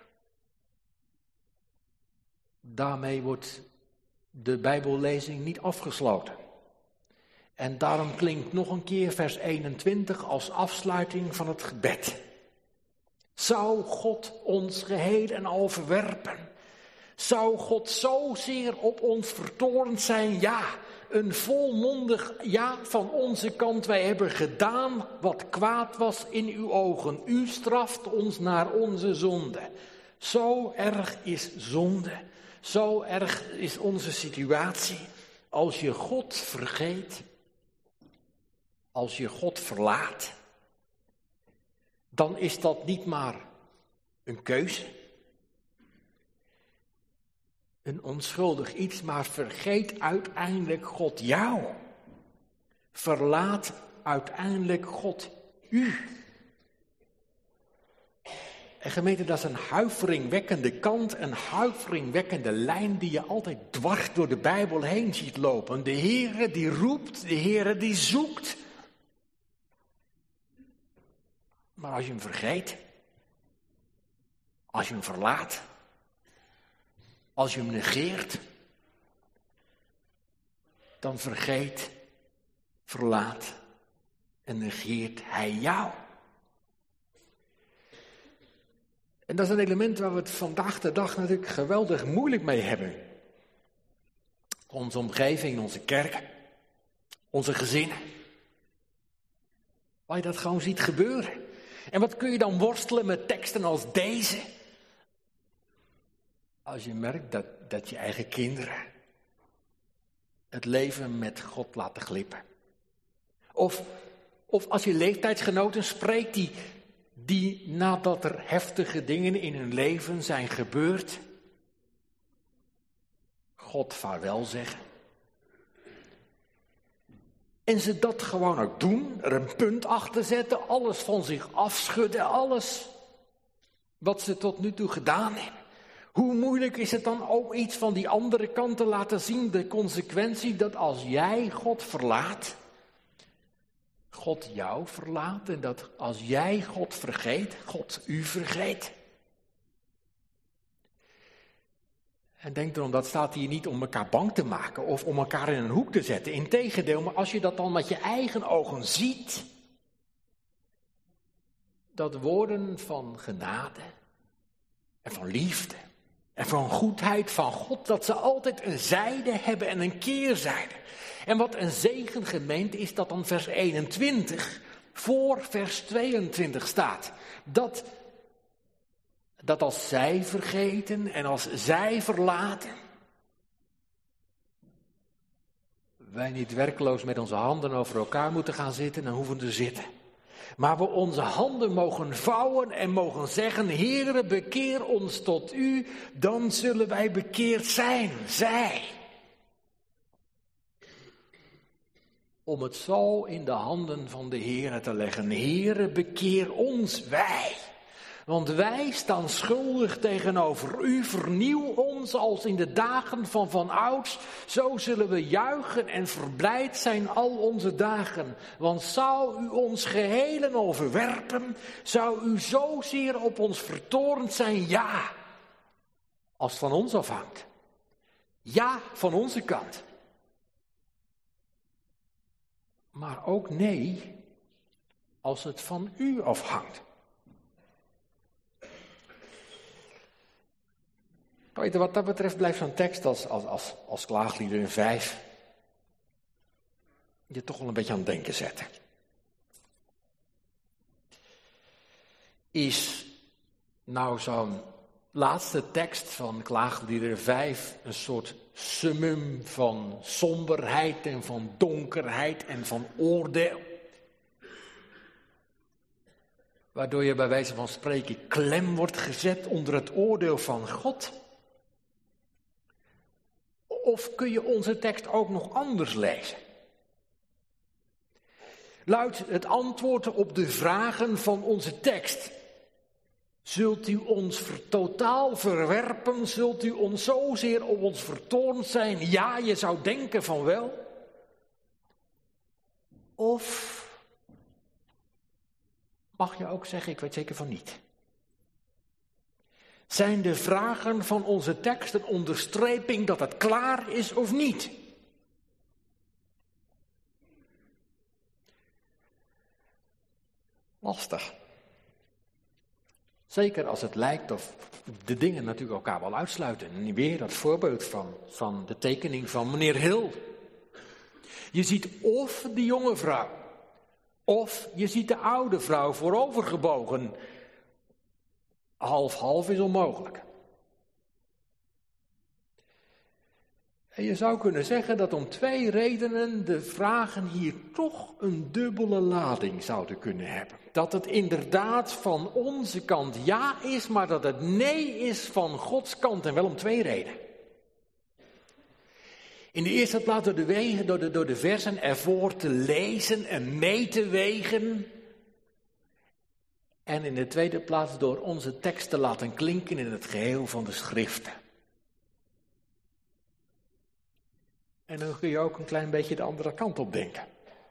Daarmee wordt de Bijbellezing niet afgesloten. En daarom klinkt nog een keer vers eenentwintig als afsluiting van het gebed. Zou God ons geheel en al verwerpen? Zou God zozeer op ons vertoornd zijn? Ja, een volmondig ja van onze kant. Wij hebben gedaan wat kwaad was in uw ogen. U straft ons naar onze zonde. Zo erg is zonde. Zo erg is onze situatie. Als je God vergeet, als je God verlaat, dan is dat niet maar een keuze. Een onschuldig iets, maar vergeet uiteindelijk God jou. Verlaat uiteindelijk God u. En gemeente, dat is een huiveringwekkende kant, een huiveringwekkende lijn die je altijd dwars door de Bijbel heen ziet lopen. De Heere die roept, de Heere die zoekt. Maar als je hem vergeet, als je hem verlaat, als je hem negeert, dan vergeet, verlaat en negeert hij jou. En dat is een element waar we het vandaag de dag natuurlijk geweldig moeilijk mee hebben. Onze omgeving, onze kerk, onze gezinnen. Waar je dat gewoon ziet gebeuren. En wat kun je dan worstelen met teksten als deze? Als je merkt dat, dat je eigen kinderen het leven met God laten glippen. Of, of als je leeftijdsgenoten spreekt die, die nadat er heftige dingen in hun leven zijn gebeurd, God vaarwel zeggen. En ze dat gewoon ook doen, er een punt achter zetten, alles van zich afschudden, alles wat ze tot nu toe gedaan hebben. Hoe moeilijk is het dan ook iets van die andere kant te laten zien, de consequentie dat als jij God verlaat, God jou verlaat en dat als jij God vergeet, God u vergeet. En denk erom, dat staat hier niet om elkaar bang te maken of om elkaar in een hoek te zetten. Integendeel, maar als je dat dan met je eigen ogen ziet, dat woorden van genade en van liefde en van goedheid van God, dat ze altijd een zijde hebben en een keerzijde. En wat een zegen gemeente is dat dan vers eenentwintig voor vers tweeëntwintig staat. Dat, dat als zij vergeten en als zij verlaten, wij niet werkloos met onze handen over elkaar moeten gaan zitten en hoeven te zitten. Maar we onze handen mogen vouwen en mogen zeggen, Heere, bekeer ons tot u, dan zullen wij bekeerd zijn, zij. Om het zo in de handen van de Heere te leggen. Heere, bekeer ons, wij. Want wij staan schuldig tegenover u, vernieuw ons als in de dagen van van ouds. Zo zullen we juichen en verblijd zijn al onze dagen. Want zou u ons geheel en al verwerpen, zou u zozeer op ons vertoornd zijn, ja, als het van ons afhangt. Ja, van onze kant. Maar ook nee, als het van u afhangt. Weet je, wat dat betreft blijft zo'n tekst als, als, als, als Klaagliederen vijf je toch wel een beetje aan het denken zetten. Is nou zo'n laatste tekst van Klaagliederen vijf een soort summum van somberheid en van donkerheid en van oordeel? Waardoor je bij wijze van spreken klem wordt gezet onder het oordeel van God? Of kun je onze tekst ook nog anders lezen? Luidt het antwoord op de vragen van onze tekst: zult u ons totaal verwerpen? Zult u ons zozeer op ons vertoornd zijn? Ja, je zou denken van wel. Of mag je ook zeggen, ik weet zeker van niet. Zijn de vragen van onze tekst een onderstreping dat het klaar is of niet? Lastig. Zeker als het lijkt of de dingen natuurlijk elkaar wel uitsluiten. En weer dat voorbeeld van, van de tekening van meneer Hill. Je ziet of de jonge vrouw, of je ziet de oude vrouw voorovergebogen. Half-half is onmogelijk. En je zou kunnen zeggen dat om twee redenen de vragen hier toch een dubbele lading zouden kunnen hebben. Dat het inderdaad van onze kant ja is, maar dat het nee is van Gods kant. En wel om twee redenen. In de eerste plaats door de, wegen, door de, door de versen ervoor te lezen en mee te wegen. En in de tweede plaats door onze tekst te laten klinken in het geheel van de schriften. En dan kun je ook een klein beetje de andere kant op denken.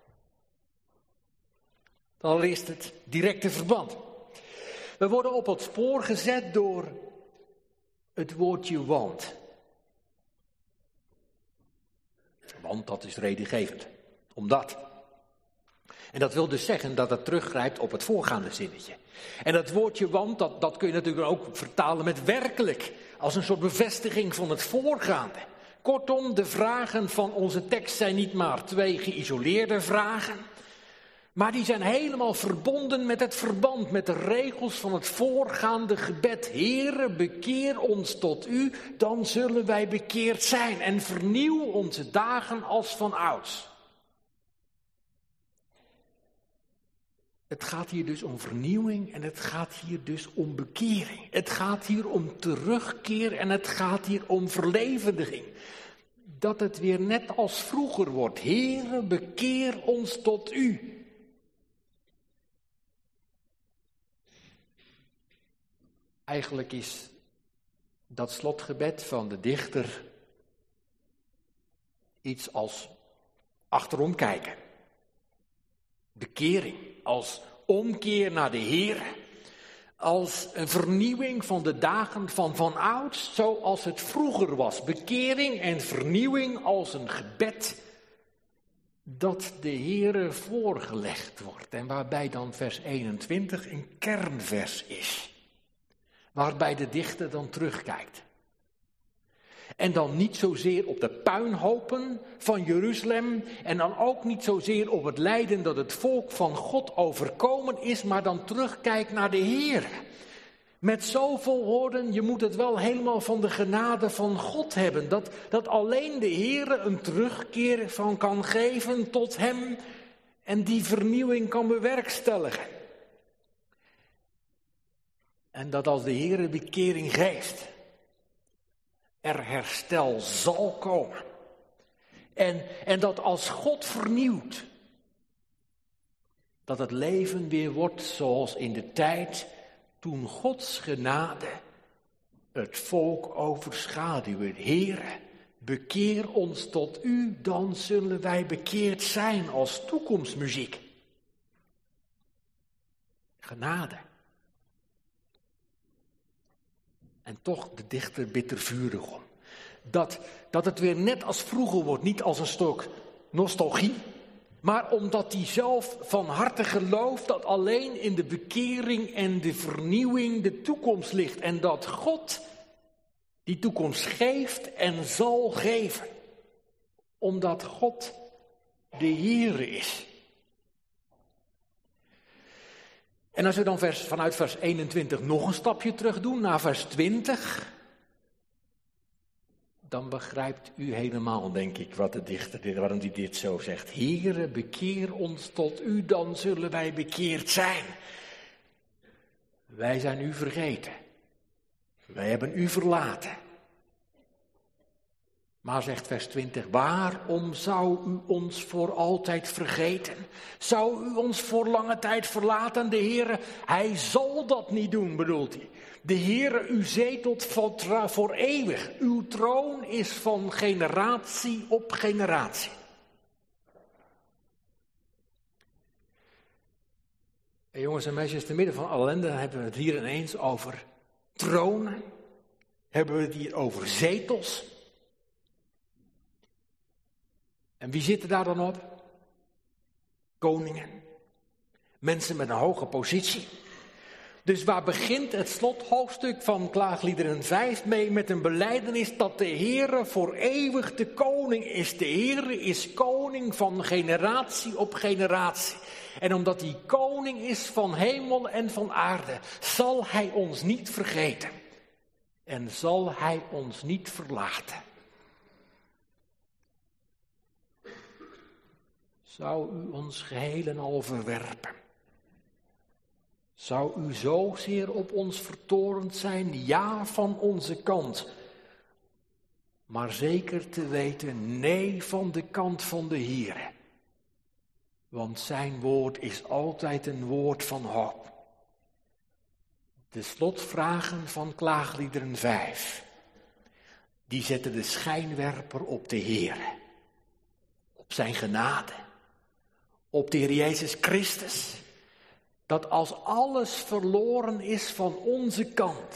Allereerst het directe verband. We worden op het spoor gezet door het woordje want. want dat is redengevend. Omdat. En dat wil dus zeggen dat het teruggrijpt op het voorgaande zinnetje. En dat woordje want, dat, dat kun je natuurlijk ook vertalen met werkelijk. Als een soort bevestiging van het voorgaande. Kortom, de vragen van onze tekst zijn niet maar twee geïsoleerde vragen. Maar die zijn helemaal verbonden met het verband, met de regels van het voorgaande gebed. Heere, bekeer ons tot u, dan zullen wij bekeerd zijn. En vernieuw onze dagen als van ouds. Het gaat hier dus om vernieuwing en het gaat hier dus om bekering. Het gaat hier om terugkeer en het gaat hier om verlevendiging. Dat het weer net als vroeger wordt. Heere, bekeer ons tot u. Eigenlijk is dat slotgebed van de dichter iets als achterom kijken. Bekering, als omkeer naar de Heere, als een vernieuwing van de dagen van van ouds, zoals het vroeger was. Bekering en vernieuwing als een gebed dat de Heere voorgelegd wordt en waarbij dan vers eenentwintig een kernvers is. Waarbij de dichter dan terugkijkt. En dan niet zozeer op de puinhopen van Jeruzalem. En dan ook niet zozeer op het lijden dat het volk van God overkomen is. Maar dan terugkijkt naar de Heer. Met zoveel woorden, je moet het wel helemaal van de genade van God hebben. Dat, dat alleen de Heer een terugkeer van kan geven tot hem. En die vernieuwing kan bewerkstelligen. En dat als de Heer bekering geeft, er herstel zal komen. En, en dat als God vernieuwt, dat het leven weer wordt zoals in de tijd toen Gods genade het volk overschaduwde. Heere, bekeer ons tot u, dan zullen wij bekeerd zijn als toekomstmuziek. Genade. En toch de dichter bidt er vurig om. Dat, dat het weer net als vroeger wordt, niet als een stok nostalgie. Maar omdat hij zelf van harte gelooft dat alleen in de bekering en de vernieuwing de toekomst ligt. En dat God die toekomst geeft en zal geven. Omdat God de Heere is. En als we dan vers, vanuit vers eenentwintig nog een stapje terug doen naar vers twintig. Dan begrijpt u helemaal, denk ik, wat de dichter, waarom hij dit zo zegt. Heere, bekeer ons tot u, dan zullen wij bekeerd zijn. Wij zijn u vergeten. Wij hebben u verlaten. Maar zegt vers twintig, waarom zou u ons voor altijd vergeten? Zou u ons voor lange tijd verlaten, de Heere? Hij zal dat niet doen, bedoelt hij. De Heere, u zetelt voor eeuwig. Uw troon is van generatie op generatie. En jongens en meisjes, te midden van ellende hebben we het hier ineens over tronen. Hebben we het hier over zetels. En wie zitten daar dan op? Koningen. Mensen met een hoge positie. Dus waar begint het slothoofdstuk van Klaagliederen vijf mee met een belijdenis dat de Heere voor eeuwig de koning is. De Heere is koning van generatie op generatie. En omdat hij koning is van hemel en van aarde, zal hij ons niet vergeten. En zal hij ons niet verlaten. Zou u ons geheel en al verwerpen? Zou u zozeer op ons vertorend zijn? Ja, van onze kant. Maar zeker te weten, nee van de kant van de Heere. Want zijn woord is altijd een woord van hoop. De slotvragen van Klaagliederen vijf, die zetten de schijnwerper op de Heere. Op zijn genade. Op de Heer Jezus Christus. Dat als alles verloren is van onze kant,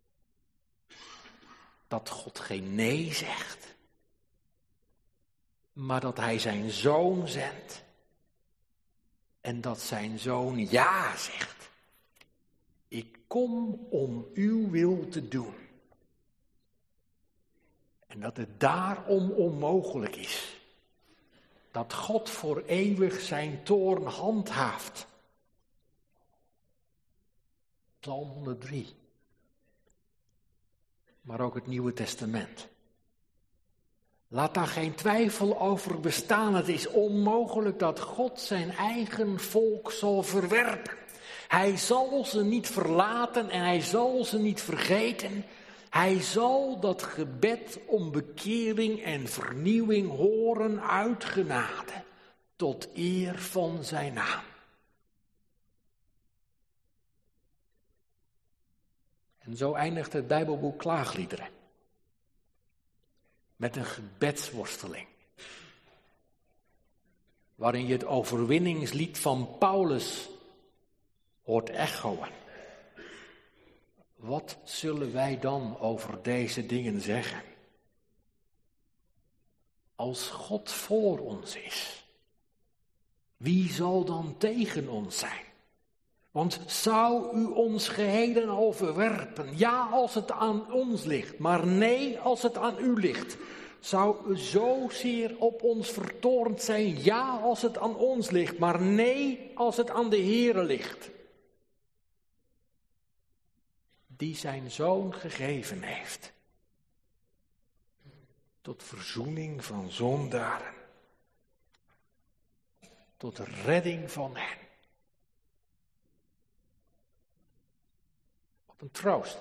dat God geen nee zegt. maar dat hij zijn zoon zendt. En dat zijn zoon ja zegt. Ik kom om uw wil te doen. En dat het daarom onmogelijk is. Dat God voor eeuwig zijn toorn handhaaft. Psalm honderddrie. Maar ook het Nieuwe Testament. Laat daar geen twijfel over bestaan. Het is onmogelijk dat God zijn eigen volk zal verwerpen. Hij zal ze niet verlaten en hij zal ze niet vergeten. Hij zal dat gebed om bekering en vernieuwing horen uit genade, tot eer van zijn naam. En zo eindigt het Bijbelboek Klaagliederen. Met een gebedsworsteling. Waarin je het overwinningslied van Paulus hoort echoen. Wat zullen wij dan over deze dingen zeggen? Als God voor ons is, wie zal dan tegen ons zijn? Want zou u ons geheel en al verwerpen? Ja, als het aan ons ligt, maar nee, als het aan u ligt. Zou u zozeer op ons vertoornd zijn? Ja, als het aan ons ligt, maar nee, als het aan de Heere ligt. Die zijn zoon gegeven heeft. Tot verzoening van zondaren. Tot redding van hen. Wat een troost.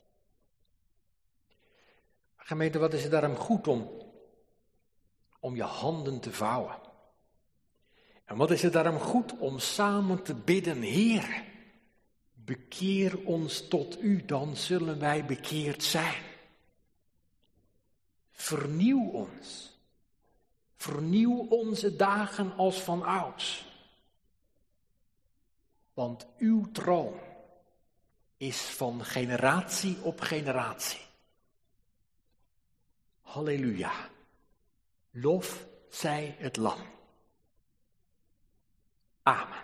Gemeente, wat is het daarom goed om, om je handen te vouwen? En wat is het daarom goed om samen te bidden, Heer, bekeer ons tot u, dan zullen wij bekeerd zijn. Vernieuw ons. Vernieuw onze dagen als van ouds. Want uw troon is van generatie op generatie. Halleluja. Lof zij het Lam. Amen.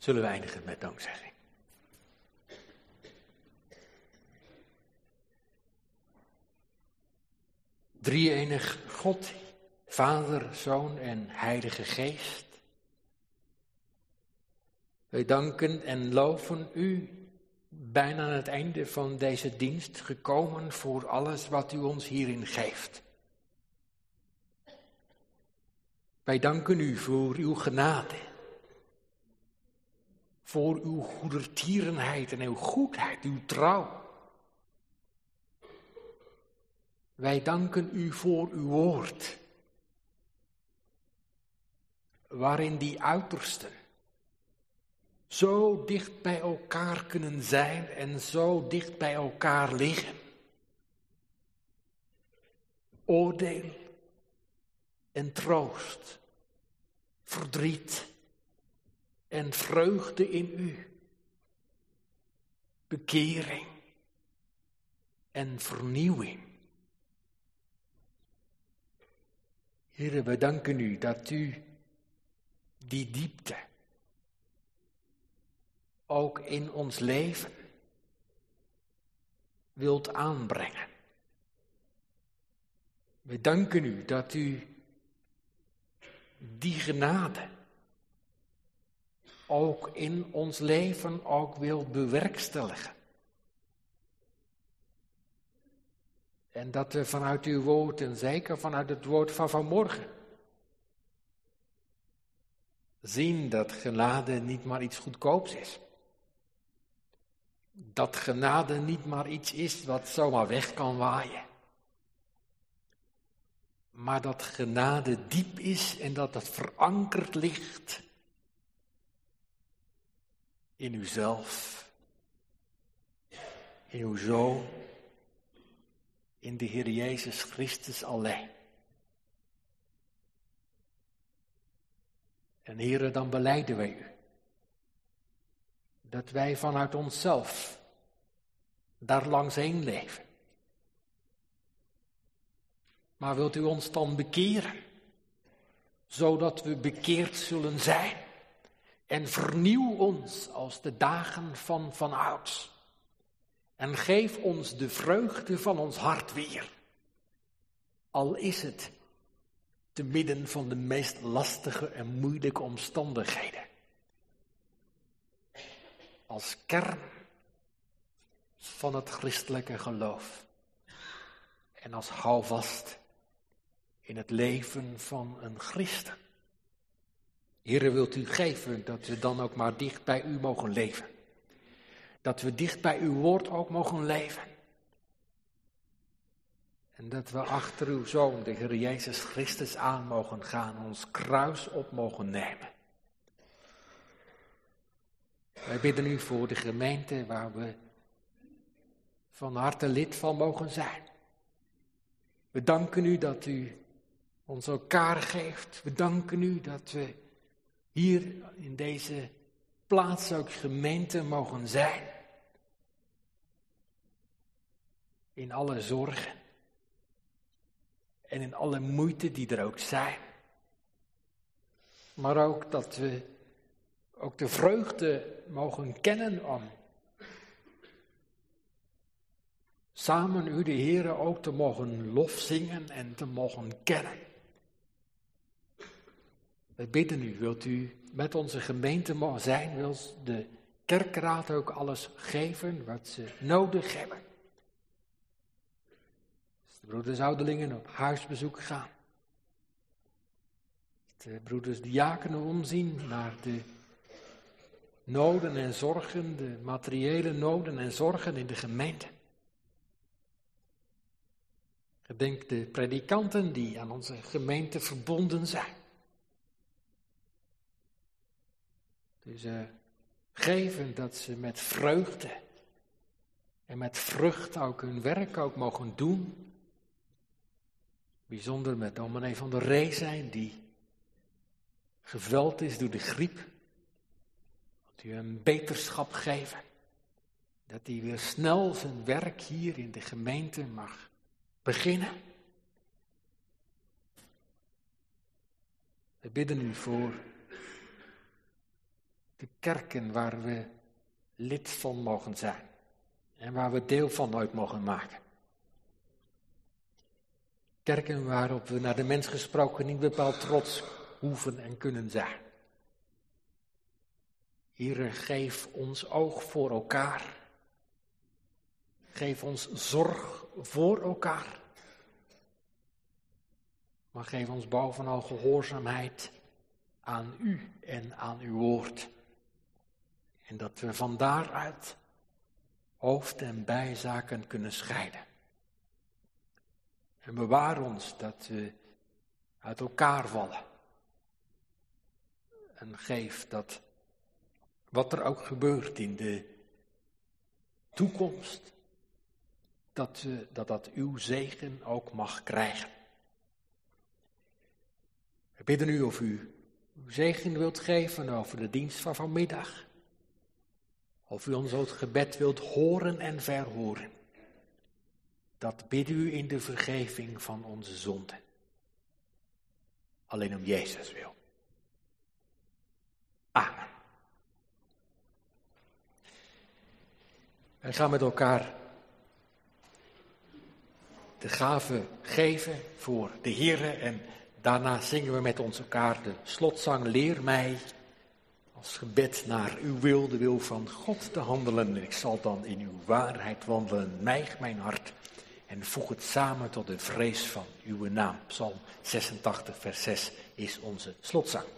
Zullen we eindigen met dankzegging. Drie-enig God, Vader, Zoon en Heilige Geest. Wij danken en loven u, bijna aan het einde van deze dienst gekomen, voor alles wat u ons hierin geeft. Wij danken u voor uw genade, voor uw goedertierenheid en uw goedheid, uw trouw. Wij danken u voor uw woord, waarin die uitersten zo dicht bij elkaar kunnen zijn en zo dicht bij elkaar liggen. Oordeel en troost, verdriet en vreugde in u, bekering en vernieuwing. Heere, we danken u dat u die diepte ook in ons leven wilt aanbrengen. We danken u dat u die genade ook in ons leven ook wilt bewerkstelligen. En dat we vanuit uw woord en zeker vanuit het woord van vanmorgen zien dat genade niet maar iets goedkoops is. Dat genade niet maar iets is wat zomaar weg kan waaien. Maar dat genade diep is en dat het verankerd ligt in uzelf, in uw Zoon, in de Heer Jezus Christus alleen. En Heere, dan belijden wij u dat wij vanuit onszelf daar langs heen leven. Maar wilt u ons dan bekeren, zodat we bekeerd zullen zijn? En vernieuw ons als de dagen van vanouds. En geef ons de vreugde van ons hart weer. Al is het te midden van de meest lastige en moeilijke omstandigheden. Als kern van het christelijke geloof. En als houvast in het leven van een christen. Heere, wilt u geven dat we dan ook maar dicht bij u mogen leven. Dat we dicht bij uw woord ook mogen leven. En dat we achter uw Zoon, de Heer Jezus Christus, aan mogen gaan. Ons kruis op mogen nemen. Wij bidden u voor de gemeente waar we van harte lid van mogen zijn. We danken u dat u ons elkaar geeft. We danken u dat we hier in deze plaats ook gemeente mogen zijn. In alle zorgen. En in alle moeite die er ook zijn. Maar ook dat we ook de vreugde mogen kennen om samen u de Heere ook te mogen lofzingen en te mogen kennen. We bidden u, wilt u met onze gemeente zijn, wilt de kerkraad ook alles geven wat ze nodig hebben. Als de broeders ouderlingen op huisbezoek gaan. Als de broeders diakenen omzien naar de noden en zorgen, de materiële noden en zorgen in de gemeente. Gedenk de predikanten die aan onze gemeente verbonden zijn. Dus uh, geven dat ze met vreugde en met vrucht ook hun werk ook mogen doen. Bijzonder met dominee van der Ree zijn, die geveld is door de griep. Dat u hem beterschap geven. Dat hij weer snel zijn werk hier in de gemeente mag beginnen. We bidden u voor de kerken waar we lid van mogen zijn en waar we deel van uit mogen maken. Kerken waarop we naar de mens gesproken niet bepaald trots hoeven en kunnen zijn. Heere, geef ons oog voor elkaar. Geef ons zorg voor elkaar. Maar geef ons bovenal gehoorzaamheid aan u en aan uw woord. En dat we van daaruit hoofd- en bijzaken kunnen scheiden. En bewaar ons dat we uit elkaar vallen. En geef dat wat er ook gebeurt in de toekomst, dat we, dat, dat uw zegen ook mag krijgen. We bidden u of u uw zegen wilt geven over de dienst van vanmiddag. Of u ons het gebed wilt horen en verhoren. Dat bidden u in de vergeving van onze zonden. Alleen om Jezus wil. Amen. Wij gaan met elkaar de gave geven voor de Heere en daarna zingen we met ons elkaar de slotzang Leer mij als gebed naar uw wil, de wil van God te handelen. Ik zal dan in uw waarheid wandelen, neig mijn hart en voeg het samen tot de vrees van uw naam. Psalm zesentachtig vers zes is onze slotzang.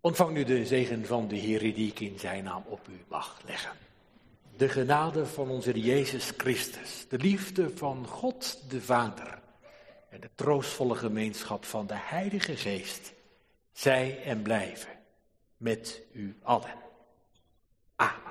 Ontvang nu de zegen van de Heer die ik in zijn naam op u mag leggen. De genade van onze Jezus Christus, de liefde van God de Vader en de troostvolle gemeenschap van de Heilige Geest, zij en blijven met u allen. Amen.